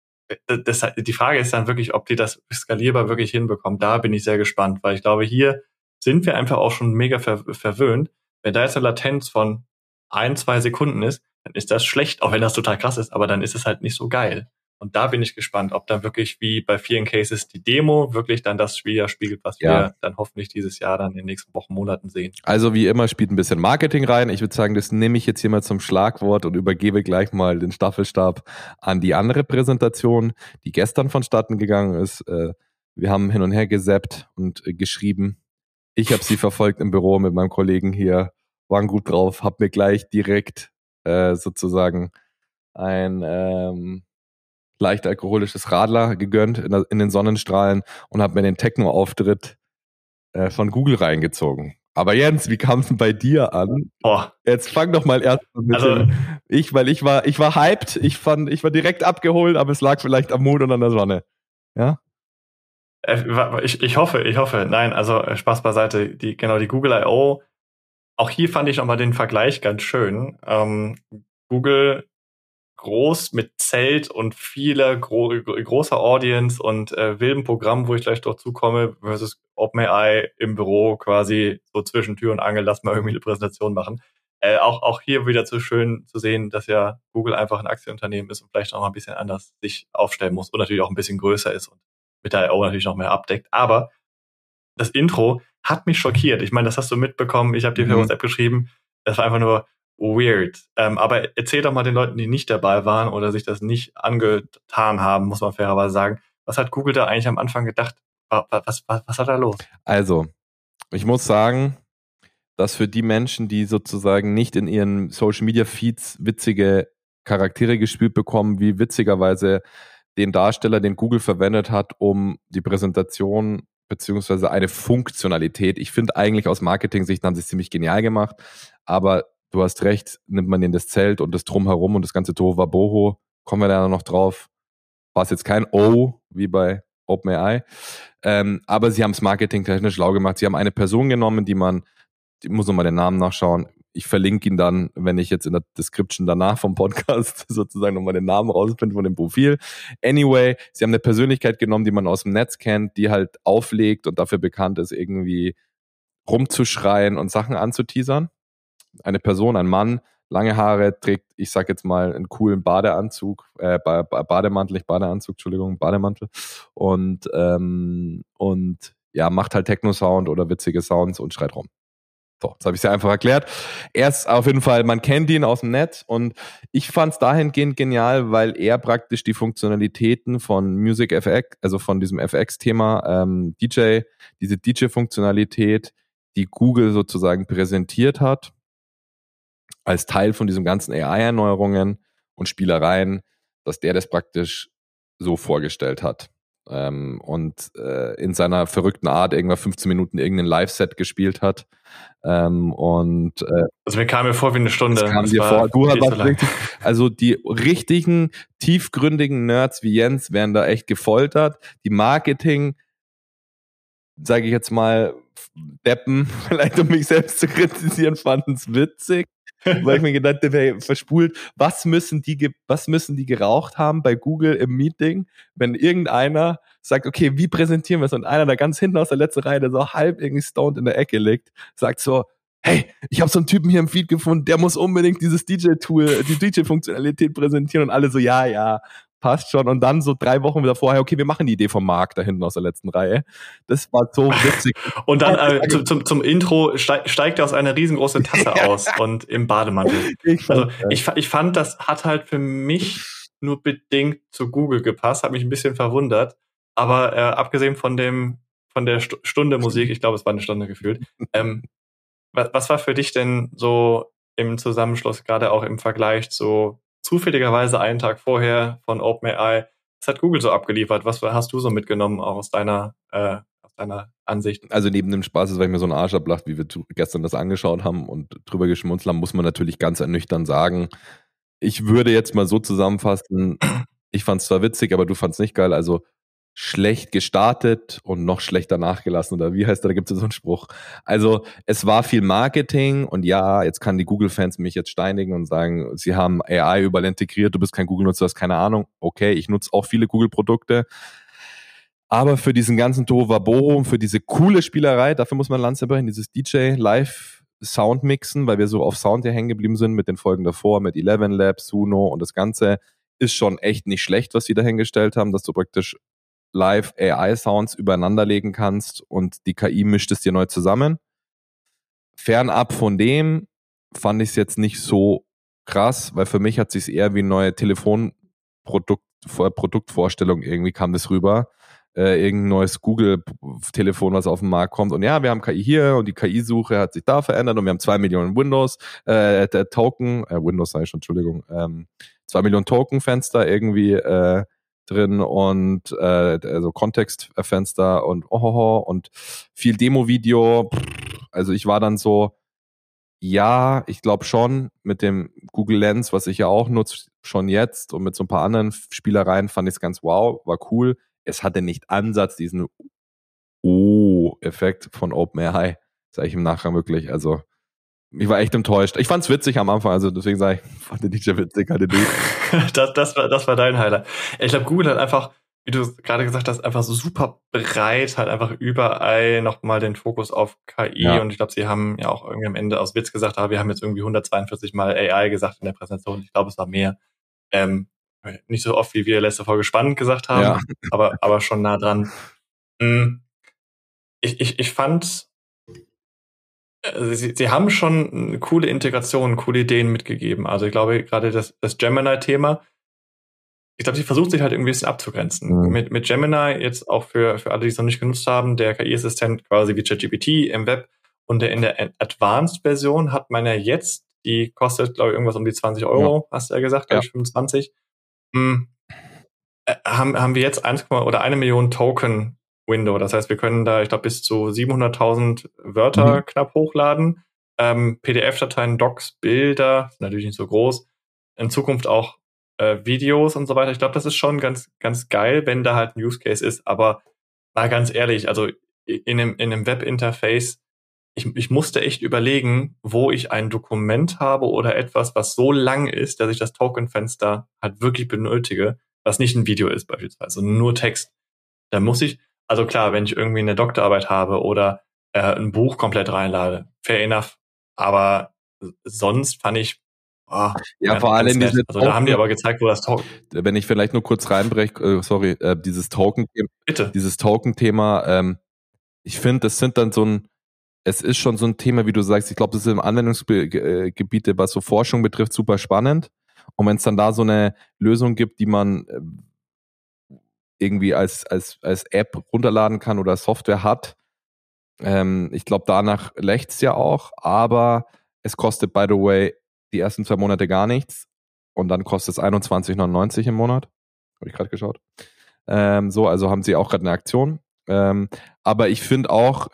[SPEAKER 2] Die Frage ist dann wirklich, ob die das skalierbar wirklich hinbekommen. Da bin ich sehr gespannt, weil ich glaube, hier sind wir einfach auch schon mega verwöhnt. Wenn da jetzt eine Latenz von 1-2 Sekunden ist, dann ist das schlecht, auch wenn das total krass ist, aber dann ist es halt nicht so geil. Und da bin ich gespannt, ob dann wirklich wie bei vielen Cases die Demo wirklich dann das spiegelt, was wir dann hoffentlich dieses Jahr dann in den nächsten Wochen, Monaten sehen.
[SPEAKER 3] Also wie immer spielt ein bisschen Marketing rein. Ich würde sagen, das nehme ich jetzt hier mal zum Schlagwort und übergebe gleich mal den Staffelstab an die andere Präsentation, die gestern vonstatten gegangen ist. Wir haben hin und her gesappt und geschrieben. Ich habe sie verfolgt im Büro mit meinem Kollegen hier, waren gut drauf, hab mir gleich direkt sozusagen ein leicht alkoholisches Radler gegönnt in den Sonnenstrahlen und habe mir den Techno-Auftritt von Google reingezogen. Aber Jens, wie kam es denn bei dir an? Jetzt fang doch mal erst mit ich war hyped, ich war direkt abgeholt, aber es lag vielleicht am Mond und an der Sonne. Ja?
[SPEAKER 2] Ich hoffe. Nein, also Spaß beiseite. Die Google I.O., auch hier fand ich nochmal den Vergleich ganz schön. Google groß mit Zelt und vieler großer Audience und wildem Programm, wo ich gleich doch zukomme, versus OpenAI im Büro quasi so zwischen Tür und Angel, lass mal irgendwie eine Präsentation machen. Auch hier wieder zu schön zu sehen, dass ja Google einfach ein Aktienunternehmen ist und vielleicht auch mal ein bisschen anders sich aufstellen muss und natürlich auch ein bisschen größer ist und mit der I.O. natürlich noch mehr abdeckt. Aber das Intro hat mich schockiert. Ich meine, das hast du mitbekommen. Ich habe dir per WhatsApp geschrieben. Das war einfach nur weird. Aber erzähl doch mal den Leuten, die nicht dabei waren oder sich das nicht angetan haben, muss man fairerweise sagen. Was hat Google da eigentlich am Anfang gedacht? Was hat da los?
[SPEAKER 3] Also, ich muss sagen, dass für die Menschen, die sozusagen nicht in ihren Social-Media-Feeds witzige Charaktere gespielt bekommen, wie witzigerweise den Darsteller, den Google verwendet hat, um die Präsentation beziehungsweise eine Funktionalität. Ich finde eigentlich aus Marketing-Sicht haben sie es ziemlich genial gemacht, aber du hast recht, nimmt man in das Zelt und das Drumherum und das ganze Tohuwabohu, kommen wir da noch drauf, war es jetzt kein O wie bei OpenAI, aber sie haben es marketingtechnisch schlau gemacht. Sie haben eine Person genommen, die muss nochmal den Namen nachschauen, ich verlinke ihn dann, wenn ich jetzt in der Description danach vom Podcast sozusagen nochmal den Namen rausfinde von dem Profil. Anyway, sie haben eine Persönlichkeit genommen, die man aus dem Netz kennt, die halt auflegt und dafür bekannt ist, irgendwie rumzuschreien und Sachen anzuteasern. Eine Person, ein Mann, lange Haare, trägt, ich sag jetzt mal, einen coolen Badeanzug, Bademantel, nicht Badeanzug, Entschuldigung, Bademantel und ja, macht halt Techno-Sound oder witzige Sounds und schreit rum. So, jetzt habe ich es ja einfach erklärt. Er ist auf jeden Fall, man kennt ihn aus dem Netz und ich fand es dahingehend genial, weil er praktisch die Funktionalitäten von Music FX, also von diesem FX-Thema diese DJ-Funktionalität, die Google sozusagen präsentiert hat, als Teil von diesem ganzen AI-Erneuerungen und Spielereien, dass der das praktisch so vorgestellt hat. In seiner verrückten Art irgendwann 15 Minuten irgendein Live-Set gespielt hat.
[SPEAKER 2] Also mir kam mir vor wie eine Stunde.
[SPEAKER 3] Kam dir vor, also die richtigen, tiefgründigen Nerds wie Jens werden da echt gefoltert. Die Marketing, sage ich jetzt mal, Deppen, vielleicht um mich selbst zu kritisieren, fanden es witzig. Weil ich mir gedacht habe, hey, verspult, was müssen die geraucht haben bei Google im Meeting, wenn irgendeiner sagt, okay, wie präsentieren wir es? Und einer da ganz hinten aus der letzten Reihe, der so halb irgendwie stoned in der Ecke liegt, sagt so, hey, ich habe so einen Typen hier im Feed gefunden, der muss unbedingt dieses DJ-Tool, die DJ-Funktionalität präsentieren. Und alle so, ja, passt schon. Und dann so 3 Wochen wieder vorher, okay, wir machen die Idee vom Marc da hinten aus der letzten Reihe. Das war so witzig.
[SPEAKER 2] Und dann zum Intro steigt er aus einer riesengroßen Tasse aus und im Bademantel. Ich fand, das hat halt für mich nur bedingt zu Google gepasst, hat mich ein bisschen verwundert. Aber abgesehen von der Stunde Musik, ich glaube, es war eine Stunde gefühlt, was war für dich denn so im Zusammenschluss, gerade auch im Vergleich zu zufälligerweise einen Tag vorher von OpenAI, was hat Google so abgeliefert? Was hast du so mitgenommen, auch aus deiner Ansicht?
[SPEAKER 3] Also neben dem Spaß, weil ich mir so einen Arsch ablacht, wie wir gestern das angeschaut haben und drüber geschmunzelt haben, muss man natürlich ganz ernüchternd sagen, ich würde jetzt mal so zusammenfassen, ich fand es zwar witzig, aber du fandst nicht geil, also schlecht gestartet und noch schlechter nachgelassen, oder wie heißt da gibt es so einen Spruch. Also es war viel Marketing und ja, jetzt kann die Google-Fans mich jetzt steinigen und sagen, sie haben AI überall integriert, du bist kein Google-Nutzer, hast keine Ahnung. Okay, ich nutze auch viele Google-Produkte, aber für diesen ganzen Tohuwabohu, für diese coole Spielerei, dafür muss man Lanze brechen, dieses DJ-Live-Sound mixen, weil wir so auf Sound hier hängen geblieben sind mit den Folgen davor, mit 11 Labs, Suno und das Ganze ist schon echt nicht schlecht, was sie da hingestellt haben, dass du praktisch live AI-Sounds übereinander legen kannst und die KI mischt es dir neu zusammen. Fernab von dem fand ich es jetzt nicht so krass, weil für mich hat es sich eher wie eine neue Produktvorstellung irgendwie kam das rüber. Irgendein neues Google-Telefon, was auf den Markt kommt. Und ja, wir haben KI hier und die KI-Suche hat sich da verändert und wir haben 2 Millionen Windows, Windows sage ich schon, Entschuldigung, 2 Millionen Token-Fenster irgendwie drin und also Kontextfenster und und viel Demo-Video. Also ich war dann so, ja, ich glaube schon mit dem Google Lens, was ich ja auch nutze, schon jetzt und mit so ein paar anderen Spielereien fand ich es ganz wow, war cool. Es hatte nicht Ansatz diesen Effekt von OpenAI, sage ich im Nachgang wirklich. Also ich war echt enttäuscht. Ich fand's witzig am Anfang, also deswegen sage ich, fand den DJ witzig, hatte die.
[SPEAKER 2] das war dein Highlight. Ich glaube, Google hat einfach, wie du gerade gesagt hast, einfach so super breit, halt einfach überall nochmal den Fokus auf KI. Ja. Und ich glaube, sie haben ja auch irgendwie am Ende aus Witz gesagt, wir haben jetzt irgendwie 142 Mal AI gesagt in der Präsentation. Ich glaube, es war mehr. Nicht so oft, wie wir letzte Folge spannend gesagt haben, aber schon nah dran. Ich fand, sie haben schon coole Integrationen, coole Ideen mitgegeben. Also ich glaube, gerade das Gemini-Thema, ich glaube, sie versucht sich halt irgendwie ein bisschen abzugrenzen. Mit Gemini jetzt auch für alle, die es noch nicht genutzt haben, der KI-Assistent quasi wie ChatGPT im Web und in der Advanced-Version hat man ja jetzt, die kostet, glaube ich, irgendwas um die 20 Euro, hast du ja gesagt, glaube ich, 25. Haben wir jetzt 1 Million Token Window. Das heißt, wir können da, ich glaube, bis zu 700.000 Wörter knapp hochladen. PDF-Dateien, Docs, Bilder, sind natürlich nicht so groß. In Zukunft auch Videos und so weiter. Ich glaube, das ist schon ganz, ganz geil, wenn da halt ein Use Case ist. Aber mal ganz ehrlich, also in einem Webinterface, ich musste echt überlegen, wo ich ein Dokument habe oder etwas, was so lang ist, dass ich das Token-Fenster halt wirklich benötige, was nicht ein Video ist beispielsweise, nur Text. Da muss ich, also klar, wenn ich irgendwie eine Doktorarbeit habe oder ein Buch komplett reinlade, fair enough. Aber sonst fand ich,
[SPEAKER 3] vor allem diese
[SPEAKER 2] also da haben die aber gezeigt, wo das Token.
[SPEAKER 3] Wenn ich vielleicht nur kurz reinbreche, dieses Token-Thema.
[SPEAKER 2] Bitte.
[SPEAKER 3] Dieses Token-Thema, ich finde, das sind dann so ein es ist schon so ein Thema, wie du sagst, ich glaube, das ist im Anwendungsgebiete, was so Forschung betrifft, super spannend. Und wenn es dann da so eine Lösung gibt, die man irgendwie als App runterladen kann oder Software hat, ich glaube, danach lächzt ja auch, aber es kostet, by the way, die ersten 2 Monate gar nichts und dann kostet es 21,99 im Monat. Habe ich gerade geschaut. Also haben sie auch gerade eine Aktion. Aber ich finde auch,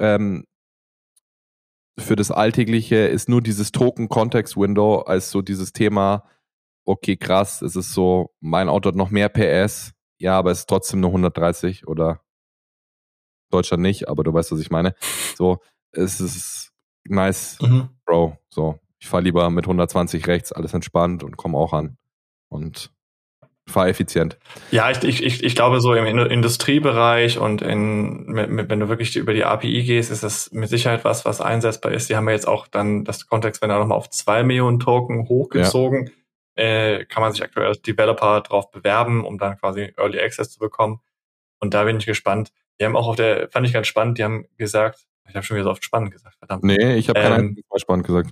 [SPEAKER 3] für das Alltägliche ist nur dieses Token-Context-Window als so dieses Thema, okay, krass, es ist so, mein Auto hat noch mehr PS, ja, aber es ist trotzdem nur 130 oder Deutschland nicht, aber du weißt, was ich meine. So, es ist nice, Bro. So, ich fahre lieber mit 120 rechts, alles entspannt und komme auch an. Und fahre effizient.
[SPEAKER 2] Ja, ich glaube, so im Industriebereich und wenn du wirklich über die API gehst, ist das mit Sicherheit was einsetzbar ist. Die haben ja jetzt auch dann das Kontext, wenn er nochmal auf 2 Millionen Token hochgezogen, kann man sich aktuell als Developer drauf bewerben, um dann quasi Early Access zu bekommen. Und da bin ich gespannt. Die haben auch fand ich ganz spannend, die haben gesagt, ich habe schon wieder so oft spannend gesagt, verdammt.
[SPEAKER 3] Nee, ich habe kein einziges Mal spannend gesagt.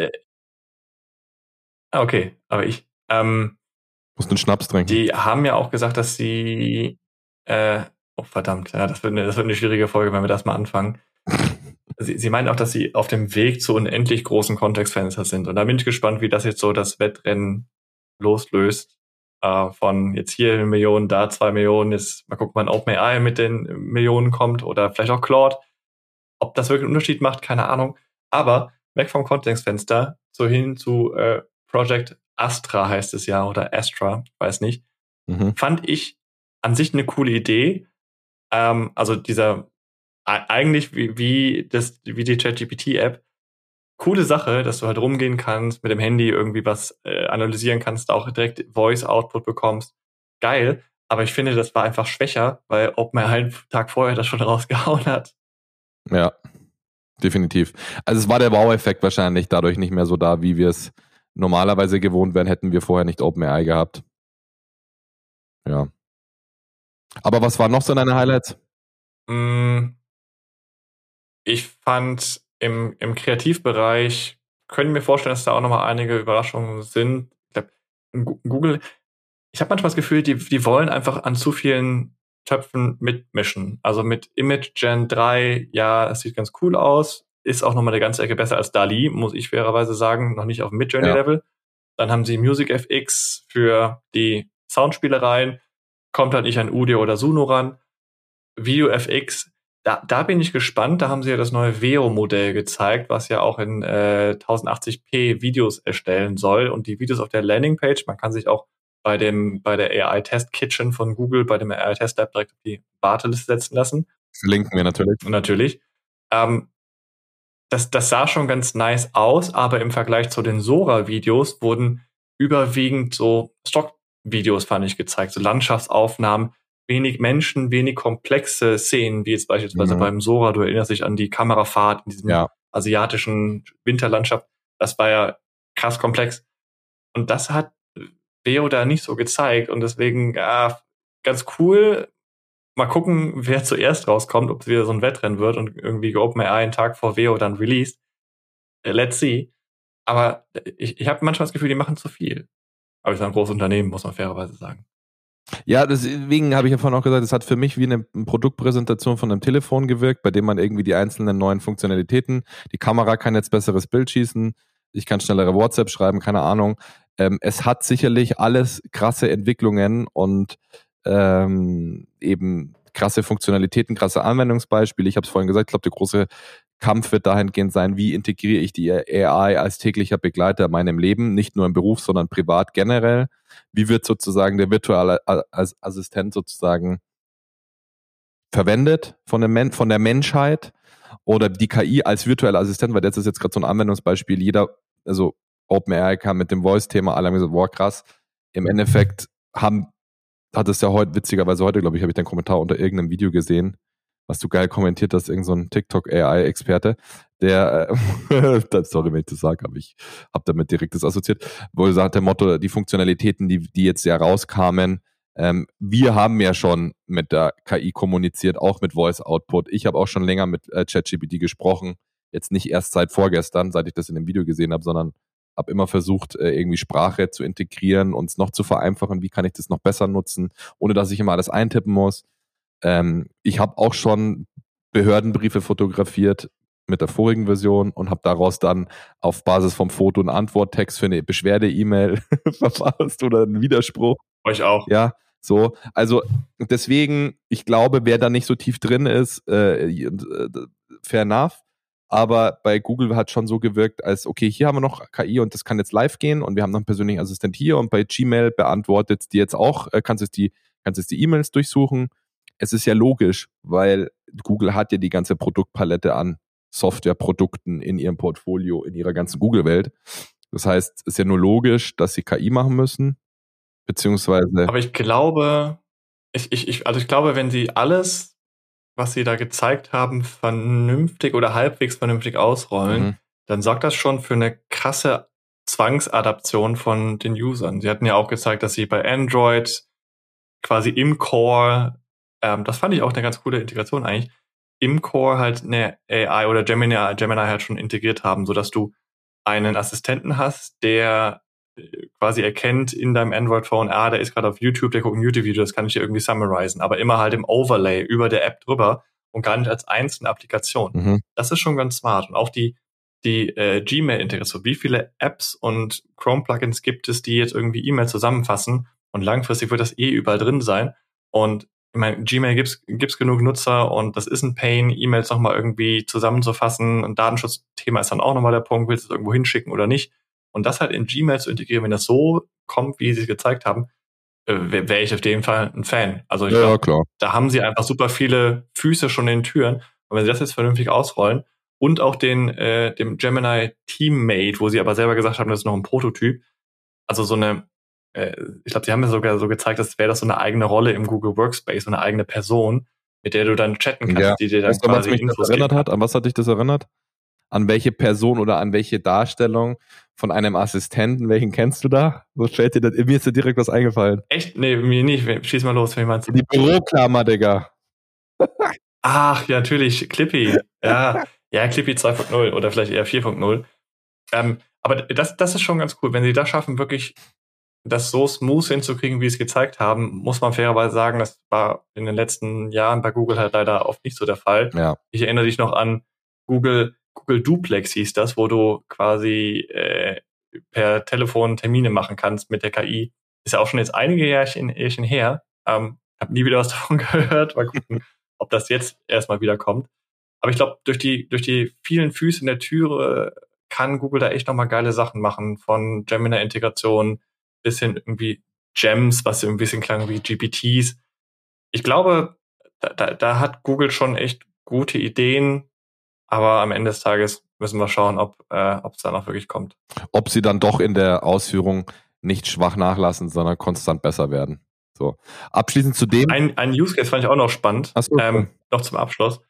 [SPEAKER 2] Okay, aber ich.
[SPEAKER 3] Musst einen Schnaps trinken.
[SPEAKER 2] Die haben ja auch gesagt, dass sie oh verdammt, ja, das wird eine schwierige Folge, wenn wir das mal anfangen. Sie meinen auch, dass sie auf dem Weg zu unendlich großen Kontextfenster sind. Und da bin ich gespannt, wie das jetzt so das Wettrennen loslöst. Von jetzt hier 1 Million, da 2 Millionen, jetzt mal gucken, wann OpenAI mit den Millionen kommt oder vielleicht auch Claude. Ob das wirklich einen Unterschied macht, keine Ahnung. Aber weg vom Kontextfenster hin zu Project Astra heißt es ja, oder Astra, weiß nicht. Fand ich an sich eine coole Idee. Also dieser eigentlich wie die ChatGPT-App, coole Sache, dass du halt rumgehen kannst, mit dem Handy irgendwie was analysieren kannst, auch direkt Voice-Output bekommst. Geil, aber ich finde, das war einfach schwächer, weil OpenAI einen Tag vorher das schon rausgehauen hat.
[SPEAKER 3] Ja, definitiv. Also es war der Wow-Effekt wahrscheinlich dadurch nicht mehr so da, wie wir es normalerweise gewohnt wären, hätten wir vorher nicht OpenAI gehabt. Ja. Aber was waren noch so deine Highlights?
[SPEAKER 2] Ich fand im Kreativbereich, können mir vorstellen, dass da auch nochmal einige Überraschungen sind. Ich glaube, Google, ich habe manchmal das Gefühl, die wollen einfach an zu vielen Töpfen mitmischen. Also mit Image Gen 3, ja, es sieht ganz cool aus, ist auch nochmal eine ganze Ecke besser als DALL-E, muss ich fairerweise sagen, noch nicht auf dem Midjourney-Level. Dann haben sie Music FX für die Soundspielereien, kommt halt nicht an Udio oder Suno ran. Video FX, da bin ich gespannt, da haben sie ja das neue Veo-Modell gezeigt, was ja auch in 1080p Videos erstellen soll. Und die Videos auf der Landingpage, man kann sich auch bei der AI Test Kitchen von Google, bei dem AI Test Lab direkt auf die Warteliste setzen lassen.
[SPEAKER 3] Verlinken wir natürlich.
[SPEAKER 2] Natürlich. Das sah schon ganz nice aus, aber im Vergleich zu den Sora-Videos wurden überwiegend so Stock-Videos, fand ich, gezeigt, so Landschaftsaufnahmen, wenig Menschen, wenig komplexe Szenen, wie jetzt beispielsweise beim Sora, du erinnerst dich an die Kamerafahrt in diesem asiatischen Winterlandschaft, das war ja krass komplex. Und das hat Veo da nicht so gezeigt und deswegen ganz cool. Mal gucken, wer zuerst rauskommt, ob es wieder so ein Wettrennen wird und irgendwie OpenAI einen Tag vor Veo dann released. Let's see. Aber ich habe manchmal das Gefühl, die machen zu viel. Aber es ist ein großes Unternehmen, muss man fairerweise sagen.
[SPEAKER 3] Ja, deswegen habe ich ja vorhin auch gesagt, es hat für mich wie eine Produktpräsentation von einem Telefon gewirkt, bei dem man irgendwie die einzelnen neuen Funktionalitäten, die Kamera kann jetzt besseres Bild schießen, ich kann schnellere WhatsApp schreiben, keine Ahnung. Es hat sicherlich alles krasse Entwicklungen und eben krasse Funktionalitäten, krasse Anwendungsbeispiele. Ich habe es vorhin gesagt, ich glaube, der große Kampf wird dahingehend sein, wie integriere ich die AI als täglicher Begleiter in meinem Leben, nicht nur im Beruf, sondern privat generell. Wie wird sozusagen der virtuelle Assistent sozusagen verwendet von der Menschheit oder die KI als virtueller Assistent, weil das ist jetzt gerade so ein Anwendungsbeispiel. Also OpenAI kam mit dem Voice-Thema, alle haben gesagt, wow, krass. Im Endeffekt hat es ja heute, witzigerweise heute, glaube ich, habe ich den Kommentar unter irgendeinem Video gesehen, was du geil kommentiert hast, irgend so ein TikTok-AI-Experte, der, sorry, wenn ich das sage, aber ich habe damit direkt das assoziiert, wo er sagt, der Motto, die Funktionalitäten, die jetzt ja rauskamen, wir haben ja schon mit der KI kommuniziert, auch mit Voice Output. Ich habe auch schon länger mit ChatGPT gesprochen. jetzt nicht erst seit vorgestern, seit ich das in dem Video gesehen habe, sondern habe immer versucht, irgendwie Sprache zu integrieren und es noch zu vereinfachen. Wie kann ich das noch besser nutzen, ohne dass ich immer alles eintippen muss. Ich habe auch schon Behördenbriefe fotografiert mit der vorigen Version und habe daraus dann auf Basis vom Foto einen Antworttext für eine Beschwerde-E-Mail verfasst oder einen Widerspruch.
[SPEAKER 2] Euch auch.
[SPEAKER 3] Ja, so. Also deswegen, ich glaube, wer da nicht so tief drin ist, fair enough. Aber bei Google hat schon so gewirkt, als okay, hier haben wir noch KI und das kann jetzt live gehen und wir haben noch einen persönlichen Assistent hier und bei Gmail beantwortet die jetzt auch, kannst jetzt die E-Mails durchsuchen. Es ist ja logisch, weil Google hat ja die ganze Produktpalette an Softwareprodukten in ihrem Portfolio, in ihrer ganzen Google-Welt. Das heißt, es ist ja nur logisch, dass sie KI machen müssen, beziehungsweise...
[SPEAKER 2] Aber ich glaube, ich glaube, wenn sie alles, was sie da gezeigt haben, vernünftig oder halbwegs vernünftig ausrollen, dann sorgt das schon für eine krasse Zwangsadaption von den Usern. Sie hatten ja auch gezeigt, dass sie bei Android quasi im Core, das fand ich auch eine ganz coole Integration eigentlich, im Core halt eine AI oder Gemini halt schon integriert haben, sodass du einen Assistenten hast, der quasi erkennt in deinem Android-Phone, der ist gerade auf YouTube, der guckt ein YouTube-Video, das kann ich dir irgendwie summarisen, aber immer halt im Overlay über der App drüber und gar nicht als einzelne Applikation. Das ist schon ganz smart. Und auch die Gmail-Integration. Wie viele Apps und Chrome-Plugins gibt es, die jetzt irgendwie E-Mail zusammenfassen und langfristig wird das überall drin sein. Und ich meine, Gmail gibt's genug Nutzer und das ist ein Pain, E-Mails nochmal irgendwie zusammenzufassen. Ein Datenschutzthema ist dann auch nochmal der Punkt, willst du es irgendwo hinschicken oder nicht? Und das halt in Gmail zu integrieren, wenn das so kommt, wie sie es gezeigt haben, wäre ich auf jeden Fall ein Fan. Also ich glaube, da haben sie einfach super viele Füße schon in den Türen. Und wenn sie das jetzt vernünftig ausrollen und auch dem Gemini Teammate, wo sie aber selber gesagt haben, das ist noch ein Prototyp, also so eine, ich glaube, sie haben mir sogar so gezeigt, das wäre das so eine eigene Rolle im Google Workspace, so eine eigene Person, mit der du dann chatten kannst, die dir dann quasi Infos
[SPEAKER 3] erinnert hat. An was hat dich das erinnert? An welche Person oder an welche Darstellung von einem Assistenten? Welchen kennst du da? Wo fällt dir das? Mir ist dir direkt was eingefallen.
[SPEAKER 2] Echt? Nee, mir nicht. Schieß mal los, wie meinst du?
[SPEAKER 3] Die Büroklammer, Digga.
[SPEAKER 2] Ach, ja, natürlich. Clippy. Ja, Clippy 2.0 oder vielleicht eher 4.0. Aber das ist schon ganz cool. Wenn sie das schaffen, wirklich das so smooth hinzukriegen, wie sie es gezeigt haben, muss man fairerweise sagen, das war in den letzten Jahren bei Google halt leider oft nicht so der Fall.
[SPEAKER 3] Ja.
[SPEAKER 2] Ich erinnere dich noch an Google Duplex hieß das, wo du quasi per Telefon Termine machen kannst mit der KI. Ist ja auch schon jetzt einige Jährchen her. Hab nie wieder was davon gehört. Mal gucken, ob das jetzt erstmal wieder kommt. Aber ich glaube, durch die vielen Füße in der Türe kann Google da echt nochmal geile Sachen machen. Von Gemini-Integration bis hin irgendwie Gems, was irgendwie ein bisschen klang wie GPTs. Ich glaube, da hat Google schon echt gute Ideen. Aber am Ende des Tages müssen wir schauen, ob es dann auch wirklich kommt.
[SPEAKER 3] Ob sie dann doch in der Ausführung nicht schwach nachlassen, sondern konstant besser werden. So. Abschließend zu dem.
[SPEAKER 2] Ein Use Case fand ich auch noch spannend.
[SPEAKER 3] Ach so, okay.
[SPEAKER 2] Noch zum Abschluss.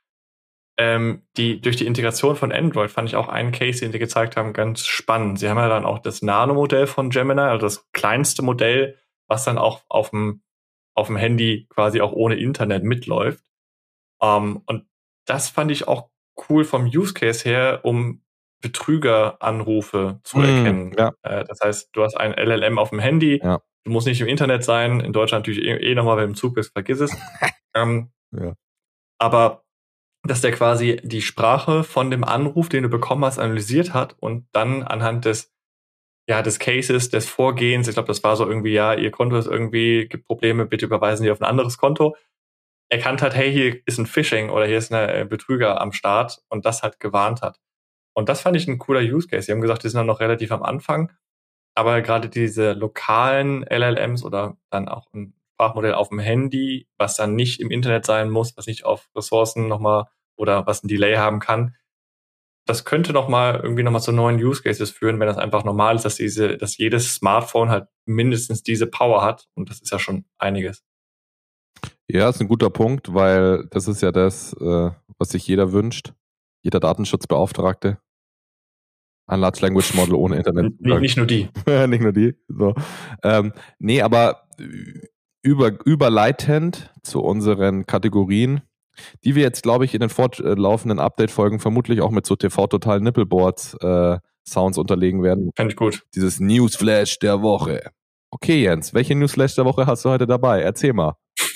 [SPEAKER 2] Durch die Integration von Android fand ich auch einen Case, den sie gezeigt haben, ganz spannend. Sie haben ja dann auch das Nano-Modell von Gemini, also das kleinste Modell, was dann auch auf dem Handy quasi auch ohne Internet mitläuft. Und das fand ich auch cool vom Use Case her, um Betrügeranrufe zu erkennen.
[SPEAKER 3] Ja.
[SPEAKER 2] Das heißt, du hast ein LLM auf dem Handy,
[SPEAKER 3] ja.
[SPEAKER 2] Du musst nicht im Internet sein, in Deutschland natürlich nochmal, wenn du im Zug bist, vergiss es.
[SPEAKER 3] Ja.
[SPEAKER 2] Aber dass der quasi die Sprache von dem Anruf, den du bekommen hast, analysiert hat und dann anhand des Cases, des Vorgehens, ich glaube, das war so irgendwie, ihr Konto ist irgendwie, gibt Probleme, bitte überweisen Sie auf ein anderes Konto, erkannt hat, hey, hier ist ein Phishing oder hier ist ein Betrüger am Start und das halt gewarnt hat. Und das fand ich ein cooler Use Case. Sie haben gesagt, die sind dann noch relativ am Anfang, aber gerade diese lokalen LLMs oder dann auch ein Sprachmodell auf dem Handy, was dann nicht im Internet sein muss, was nicht auf Ressourcen nochmal oder was ein Delay haben kann, das könnte nochmal zu neuen Use Cases führen, wenn das einfach normal ist, dass jedes Smartphone halt mindestens diese Power hat und das ist ja schon einiges.
[SPEAKER 3] Ja, ist ein guter Punkt, weil das ist ja das, was sich jeder wünscht. Jeder Datenschutzbeauftragte. Ein Large Language Model ohne Internet.
[SPEAKER 2] Nicht nur die.
[SPEAKER 3] Nicht nur die. So. Nee, aber überleitend zu unseren Kategorien Die wir jetzt, glaube ich, in den fortlaufenden Update-Folgen vermutlich auch mit so TV-Total-Nippleboard-Sounds unterlegen werden.
[SPEAKER 2] Fände ich gut.
[SPEAKER 3] Dieses Newsflash der Woche. Okay, Jens, welche Newsflash der Woche hast du heute dabei? Erzähl mal.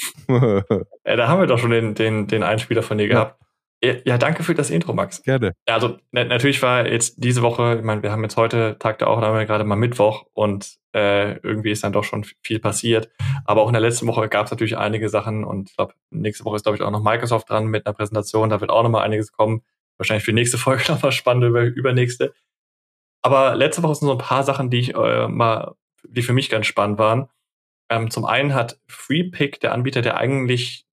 [SPEAKER 2] Da haben wir doch schon den Einspieler von dir gehabt. Ja, danke für das Intro, Max.
[SPEAKER 3] Gerne.
[SPEAKER 2] Ja, also natürlich war jetzt diese Woche, ich meine, wir haben jetzt heute Tag der Aufnahme gerade mal Mittwoch und irgendwie ist dann doch schon viel passiert. Aber auch in der letzten Woche gab es natürlich einige Sachen und ich glaube, nächste Woche ist, glaube ich, auch noch Microsoft dran mit einer Präsentation. Da wird auch noch mal einiges kommen. Wahrscheinlich für die nächste Folge noch was Spannendes übernächste. Aber letzte Woche sind so ein paar Sachen, die für mich ganz spannend waren. Zum einen hat FreePic, der Anbieter, der eigentlich,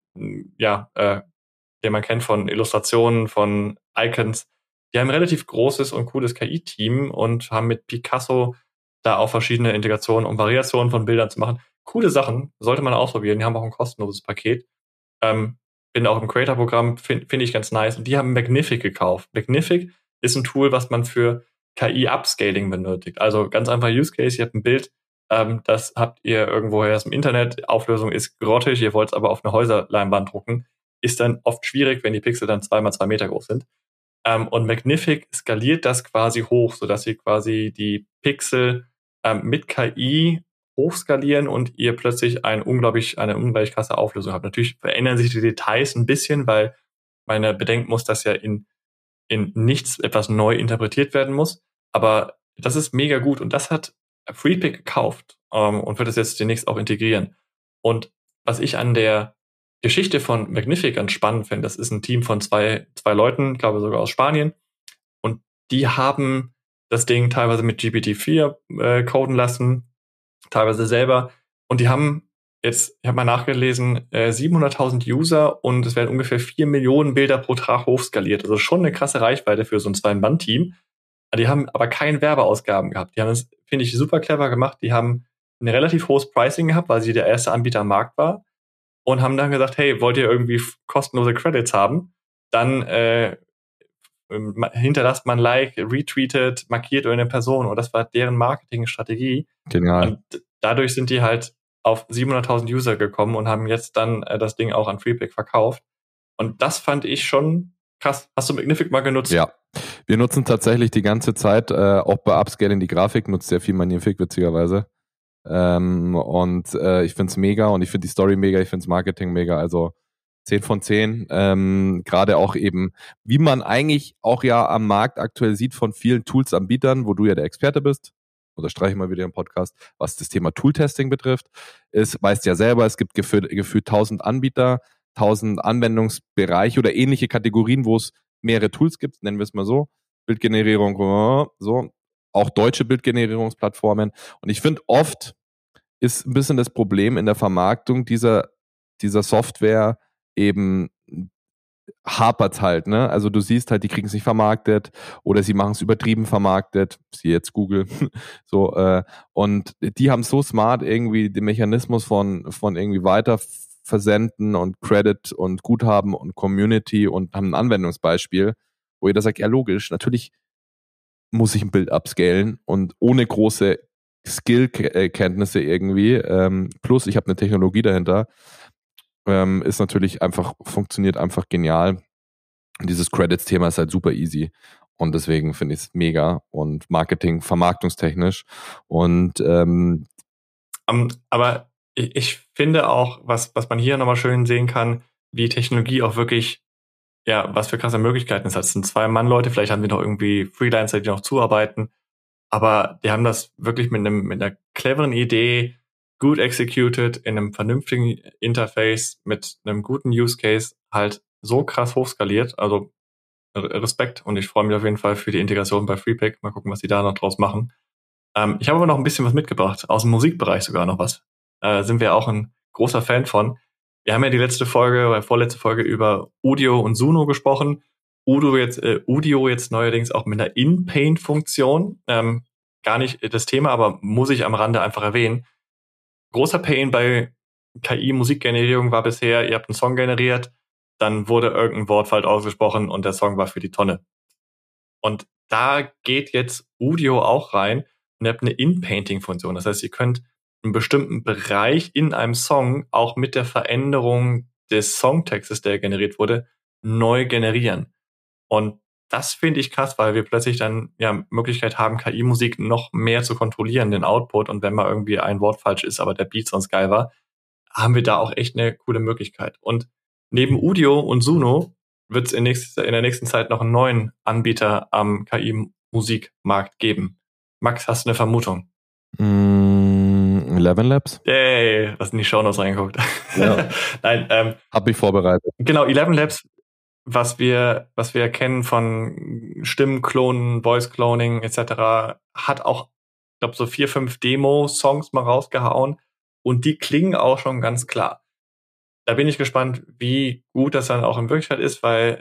[SPEAKER 2] den man kennt von Illustrationen, von Icons, die haben ein relativ großes und cooles KI-Team und haben mit Picasso da auch verschiedene Integrationen und Variationen von Bildern zu machen. Coole Sachen, sollte man ausprobieren. Die haben auch ein kostenloses Paket. Bin auch im Creator-Programm, finde ich ganz nice. Und die haben Magnific gekauft. Magnific ist ein Tool, was man für KI-Upscaling benötigt. Also ganz einfach Use Case, ihr habt ein Bild, das habt ihr irgendwoher aus dem Internet, Auflösung ist grottig, ihr wollt es aber auf eine Häuserleinwand drucken, ist dann oft schwierig, wenn die Pixel dann 2x2 Meter groß sind. Und Magnific skaliert das quasi hoch, sodass sie quasi die Pixel mit KI hochskalieren und ihr plötzlich eine unglaublich krasse Auflösung habt. Natürlich verändern sich die Details ein bisschen, weil meine bedenken muss, dass ja in nichts etwas neu interpretiert werden muss. Aber das ist mega gut und das hat FreePic gekauft und wird es jetzt demnächst auch integrieren. Und was ich an der Geschichte von Magnific ganz spannend finde, das ist ein Team von zwei Leuten, ich glaube sogar aus Spanien, und die haben das Ding teilweise mit GPT-4 coden lassen, teilweise selber, und die haben jetzt, ich habe mal nachgelesen, 700.000 User und es werden ungefähr 4 Millionen Bilder pro Tag hochskaliert. Also schon eine krasse Reichweite für so ein Zwei-Mann-Team. Die haben aber keine Werbeausgaben gehabt. Die haben das, finde ich, super clever gemacht. Die haben ein relativ hohes Pricing gehabt, weil sie der erste Anbieter am Markt war. Und haben dann gesagt, hey, wollt ihr irgendwie kostenlose Credits haben? Dann hinterlasst man ein Like, retweetet, markiert eine Person. Und das war deren Marketingstrategie.
[SPEAKER 3] Genial.
[SPEAKER 2] Und dadurch sind die halt auf 700.000 User gekommen und haben jetzt dann das Ding auch an FreePic verkauft. Und das fand ich schon krass. Hast du Magnific mal genutzt?
[SPEAKER 3] Ja, wir nutzen tatsächlich die ganze Zeit, auch bei Upscaling die Grafik, nutzt sehr viel Magnific, witzigerweise. Ich finde es mega und ich finde die Story mega, ich finde das Marketing mega, also 10 von 10. Gerade auch eben, wie man eigentlich auch ja am Markt aktuell sieht von vielen Tools-Anbietern, wo du ja der Experte bist, unterstreiche ich mal wieder im Podcast, was das Thema Tool-Testing betrifft, weißt ja selber, es gibt gefühlt 1000 Anbieter, 1000 Anwendungsbereiche oder ähnliche Kategorien, wo es mehrere Tools gibt, nennen wir es mal so, Bildgenerierung, so, auch deutsche Bildgenerierungsplattformen. Und ich finde, oft ist ein bisschen das Problem in der Vermarktung dieser Software eben hapert halt, ne? Also du siehst halt, die kriegen es nicht vermarktet oder sie machen es übertrieben vermarktet, siehe jetzt Google, so, und die haben so smart irgendwie den Mechanismus von irgendwie weiter versenden und Credit und Guthaben und Community und haben ein Anwendungsbeispiel, wo jeder sagt, ja logisch, natürlich muss ich ein Bild upscalen und ohne große Skill-Kenntnisse irgendwie, plus ich habe eine Technologie dahinter, ist natürlich einfach, funktioniert einfach genial. Und dieses Credits-Thema ist halt super easy. Und deswegen finde ich es mega und Marketing, vermarktungstechnisch. Und
[SPEAKER 2] aber ich finde auch, was man hier nochmal schön sehen kann, wie Technologie auch wirklich, ja, was für krasse Möglichkeiten es hat. Es sind 2 Mann-Leute, vielleicht haben wir noch irgendwie Freelancer, die noch zuarbeiten. Aber die haben das wirklich mit einer cleveren Idee gut executed, in einem vernünftigen Interface, mit einem guten Use Case halt so krass hochskaliert. Also Respekt und ich freue mich auf jeden Fall für die Integration bei FreePic. Mal gucken, was die da noch draus machen. Ich habe aber noch ein bisschen was mitgebracht, aus dem Musikbereich sogar noch was. Sind wir auch ein großer Fan von. Wir haben ja die vorletzte Folge über Udio und Suno gesprochen. Udio jetzt neuerdings auch mit einer In-Paint-Funktion. Gar nicht das Thema, aber muss ich am Rande einfach erwähnen. Großer Pain bei KI-Musikgenerierung war bisher, ihr habt einen Song generiert, dann wurde irgendein Wort falsch ausgesprochen und der Song war für die Tonne. Und da geht jetzt Udio auch rein und ihr habt eine In-Painting-Funktion. Das heißt, ihr könnt einen bestimmten Bereich in einem Song auch mit der Veränderung des Songtextes, der generiert wurde, neu generieren. Und das finde ich krass, weil wir plötzlich dann ja Möglichkeit haben, KI-Musik noch mehr zu kontrollieren, den Output. Und wenn mal irgendwie ein Wort falsch ist, aber der Beat sonst geil war, haben wir da auch echt eine coole Möglichkeit. Und neben Udio und Suno wird es in der nächsten Zeit noch einen neuen Anbieter am KI-Musikmarkt geben. Max, hast du eine Vermutung?
[SPEAKER 3] 11 Labs?
[SPEAKER 2] Yay, hast in die Shownotes reingeguckt.
[SPEAKER 3] Ja.
[SPEAKER 2] Nein,
[SPEAKER 3] hab mich vorbereitet.
[SPEAKER 2] Genau, 11 Labs, was wir kennen von Stimmenklonen, Voice Cloning etc., hat auch, ich glaube, so 4, 5 Demo-Songs mal rausgehauen und die klingen auch schon ganz klar. Da bin ich gespannt, wie gut das dann auch in Wirklichkeit ist, weil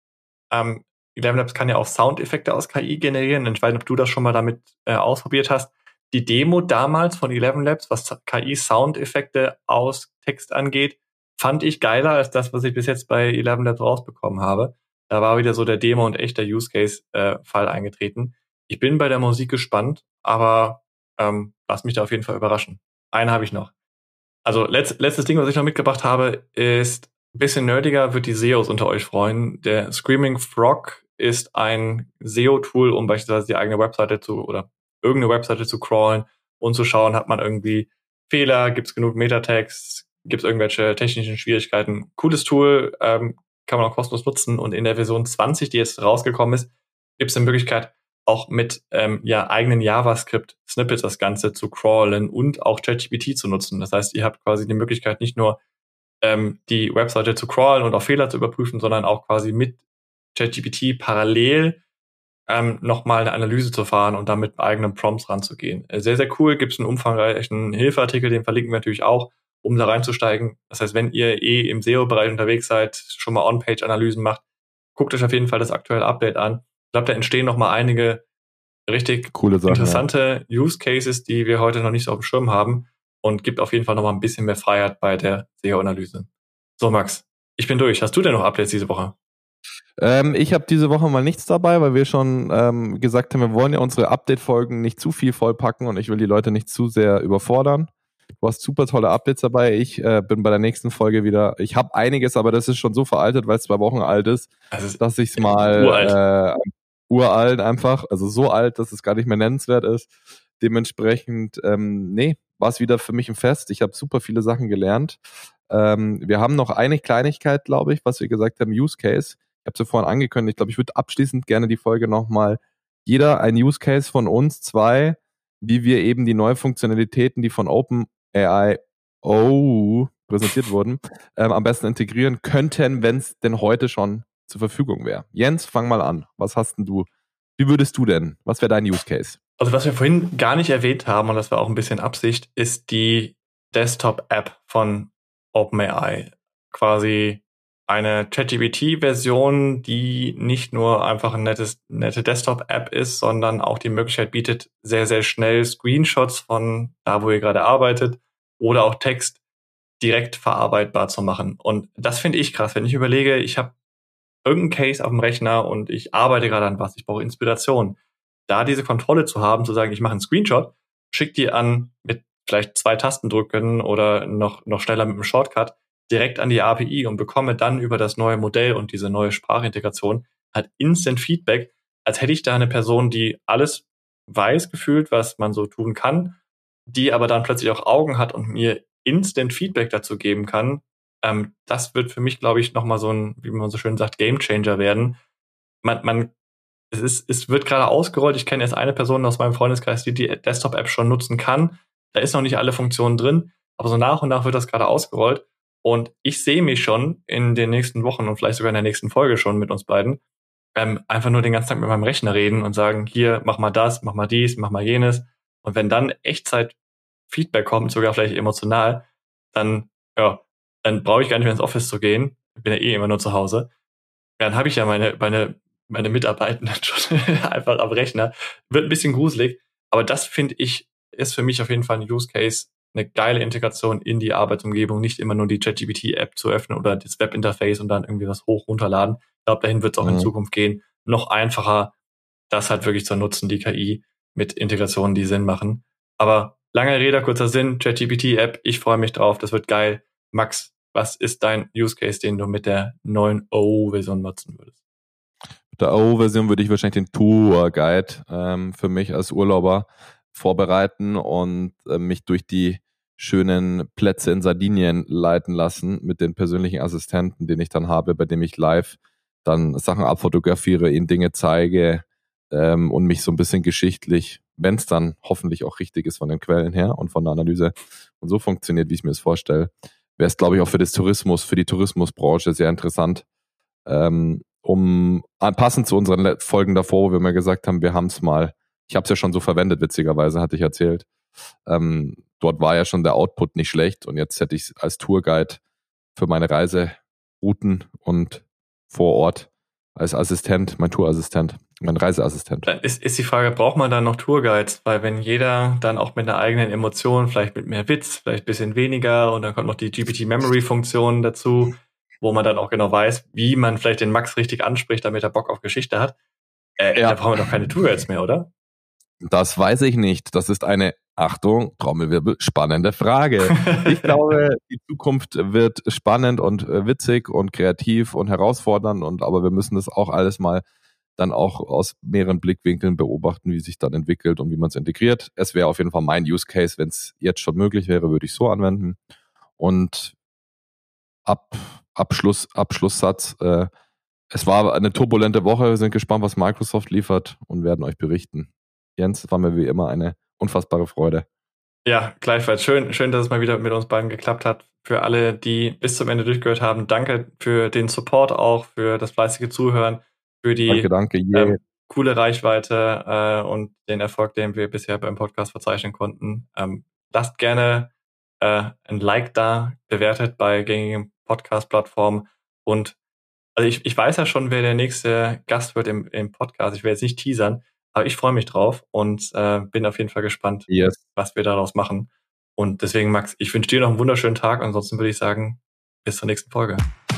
[SPEAKER 2] 11 Labs kann ja auch Soundeffekte aus KI generieren. Ich weiß nicht, ob du das schon mal damit ausprobiert hast. Die Demo damals von 11 Labs, was KI-Soundeffekte aus Text angeht, fand ich geiler als das, was ich bis jetzt bei 11 Labs rausbekommen habe. Da war wieder so der Demo- und echter Use-Case-Fall eingetreten. Ich bin bei der Musik gespannt, aber lass mich da auf jeden Fall überraschen. Einen habe ich noch. Also letztes Ding, was ich noch mitgebracht habe, ist ein bisschen nerdiger, wird die SEOs unter euch freuen. Der Screaming Frog ist ein SEO-Tool, um beispielsweise die eigene Webseite oder irgendeine Webseite zu crawlen und zu schauen, hat man irgendwie Fehler, gibt es genug Meta-Tags, gibt es irgendwelche technischen Schwierigkeiten. Cooles Tool, kann man auch kostenlos nutzen. Und in der Version 20, die jetzt rausgekommen ist, gibt es eine Möglichkeit, auch mit eigenen JavaScript-Snippets das Ganze zu crawlen und auch ChatGPT zu nutzen. Das heißt, ihr habt quasi die Möglichkeit, nicht nur die Webseite zu crawlen und auch Fehler zu überprüfen, sondern auch quasi mit ChatGPT parallel nochmal eine Analyse zu fahren und dann mit eigenen Prompts ranzugehen. Sehr, sehr cool. Gibt es einen umfangreichen Hilfeartikel, den verlinken wir natürlich auch, um da reinzusteigen. Das heißt, wenn ihr im SEO-Bereich unterwegs seid, schon mal On-Page-Analysen macht, guckt euch auf jeden Fall das aktuelle Update an. Ich glaube, da entstehen noch mal einige richtig coole Sachen, interessante Use Cases, die wir heute noch nicht so auf dem Schirm haben und gibt auf jeden Fall noch mal ein bisschen mehr Freiheit bei der SEO-Analyse. So, Max, ich bin durch. Hast du denn noch Updates diese Woche?
[SPEAKER 3] Ich habe diese Woche mal nichts dabei, weil wir schon gesagt haben, wir wollen ja unsere Update-Folgen nicht zu viel vollpacken und ich will die Leute nicht zu sehr überfordern. Du hast super tolle Updates dabei. Ich bin bei der nächsten Folge wieder. Ich habe einiges, aber das ist schon so veraltet, weil es 2 Wochen alt ist, dass ich es mal uralt einfach, also so alt, dass es gar nicht mehr nennenswert ist. Dementsprechend, war es wieder für mich ein Fest. Ich habe super viele Sachen gelernt. Wir haben noch eine Kleinigkeit, glaube ich, was wir gesagt haben, Use Case. Ich habe es ja vorhin angekündigt. Ich glaube, ich würde abschließend gerne die Folge nochmal jeder ein Use Case von uns 2, wie wir eben die neuen Funktionalitäten, die von OpenAI präsentiert wurden, am besten integrieren könnten, wenn es denn heute schon zur Verfügung wäre. Jens, fang mal an. Was hast denn du? Wie würdest du denn? Was wäre dein Use Case?
[SPEAKER 2] Also was wir vorhin gar nicht erwähnt haben, und das war auch ein bisschen Absicht, ist die Desktop-App von OpenAI. Quasi eine ChatGPT-Version, die nicht nur einfach eine nette Desktop-App ist, sondern auch die Möglichkeit bietet, sehr, sehr schnell Screenshots von da, wo ihr gerade arbeitet oder auch Text direkt verarbeitbar zu machen. Und das finde ich krass, wenn ich überlege, ich habe irgendeinen Case auf dem Rechner und ich arbeite gerade an was, ich brauche Inspiration. Da diese Kontrolle zu haben, zu sagen, ich mache einen Screenshot, schick die an mit vielleicht 2 Tastendrücken oder noch schneller mit einem Shortcut direkt an die API und bekomme dann über das neue Modell und diese neue Sprachintegration halt Instant Feedback, als hätte ich da eine Person, die alles weiß gefühlt, was man so tun kann, die aber dann plötzlich auch Augen hat und mir Instant Feedback dazu geben kann. Das wird für mich, glaube ich, nochmal so ein, wie man so schön sagt, Gamechanger werden. Es wird gerade ausgerollt. Ich kenne erst eine Person aus meinem Freundeskreis, die Desktop-App schon nutzen kann. Da ist noch nicht alle Funktionen drin, aber so nach und nach wird das gerade ausgerollt. Und ich sehe mich schon in den nächsten Wochen und vielleicht sogar in der nächsten Folge schon mit uns beiden einfach nur den ganzen Tag mit meinem Rechner reden und sagen, hier, mach mal das, mach mal dies, mach mal jenes. Und wenn dann Echtzeit-Feedback kommt, sogar vielleicht emotional, dann brauche ich gar nicht mehr ins Office zu gehen. Ich bin ja immer nur zu Hause. Dann habe ich ja meine Mitarbeitenden schon einfach am Rechner. Wird ein bisschen gruselig, aber das finde ich, ist für mich auf jeden Fall ein Use Case, eine geile Integration in die Arbeitsumgebung, nicht immer nur die ChatGPT-App zu öffnen oder das Webinterface und dann irgendwie was runterladen. Ich glaube, dahin wird es auch in Zukunft gehen. Noch einfacher, das halt wirklich zu nutzen, die KI mit Integrationen, die Sinn machen. Aber lange Rede, kurzer Sinn, ChatGPT-App, ich freue mich drauf, das wird geil. Max, Was ist dein Use Case, den du mit der neuen O-Version nutzen würdest?
[SPEAKER 3] Mit der O-Version würde ich wahrscheinlich den Tour-Guide für mich als Urlauber vorbereiten und mich durch die schönen Plätze in Sardinien leiten lassen mit den persönlichen Assistenten, den ich dann habe, bei dem ich live dann Sachen abfotografiere, ihnen Dinge zeige und mich so ein bisschen geschichtlich, wenn es dann hoffentlich auch richtig ist von den Quellen her und von der Analyse und so funktioniert, wie ich mir es vorstelle, wäre es, glaube ich, auch für die Tourismusbranche sehr interessant, passend zu unseren Folgen davor, wo wir mal gesagt haben, wir haben es mal, ich habe es ja schon so verwendet, witzigerweise, hatte ich erzählt. Dort war ja schon der Output nicht schlecht und jetzt hätte ich es als Tourguide für meine Reiserouten und vor Ort als Assistent, mein Tourassistent, mein Reiseassistent.
[SPEAKER 2] Dann ist die Frage, braucht man dann noch Tourguides? Weil wenn jeder dann auch mit einer eigenen Emotion, vielleicht mit mehr Witz, vielleicht ein bisschen weniger und dann kommt noch die GPT-Memory-Funktion dazu, wo man dann auch genau weiß, wie man vielleicht den Max richtig anspricht, damit er Bock auf Geschichte hat. Da brauchen wir doch keine Tourguides mehr, oder?
[SPEAKER 3] Das weiß ich nicht. Das ist eine, Achtung, Trommelwirbel, spannende Frage. Ich glaube, die Zukunft wird spannend und witzig und kreativ und herausfordernd aber wir müssen das auch alles mal dann auch aus mehreren Blickwinkeln beobachten, wie sich dann entwickelt und wie man es integriert. Es wäre auf jeden Fall mein Use Case, wenn es jetzt schon möglich wäre, würde ich so anwenden. Und Abschlusssatz, es war eine turbulente Woche, wir sind gespannt, was Microsoft liefert und werden euch berichten. Jens, es war mir wie immer eine unfassbare Freude.
[SPEAKER 2] Ja, gleichfalls. Schön, dass es mal wieder mit uns beiden geklappt hat. Für alle, die bis zum Ende durchgehört haben, danke für den Support auch, für das fleißige Zuhören, für die
[SPEAKER 3] danke,
[SPEAKER 2] coole Reichweite und den Erfolg, den wir bisher beim Podcast verzeichnen konnten. Lasst gerne ein Like da, bewertet bei gängigen Podcast-Plattformen und also ich weiß ja schon, wer der nächste Gast wird im Podcast. Ich will jetzt nicht teasern, aber ich freue mich drauf und bin auf jeden Fall gespannt, was wir daraus machen. Und deswegen, Max, ich wünsche dir noch einen wunderschönen Tag. Ansonsten würde ich sagen, bis zur nächsten Folge.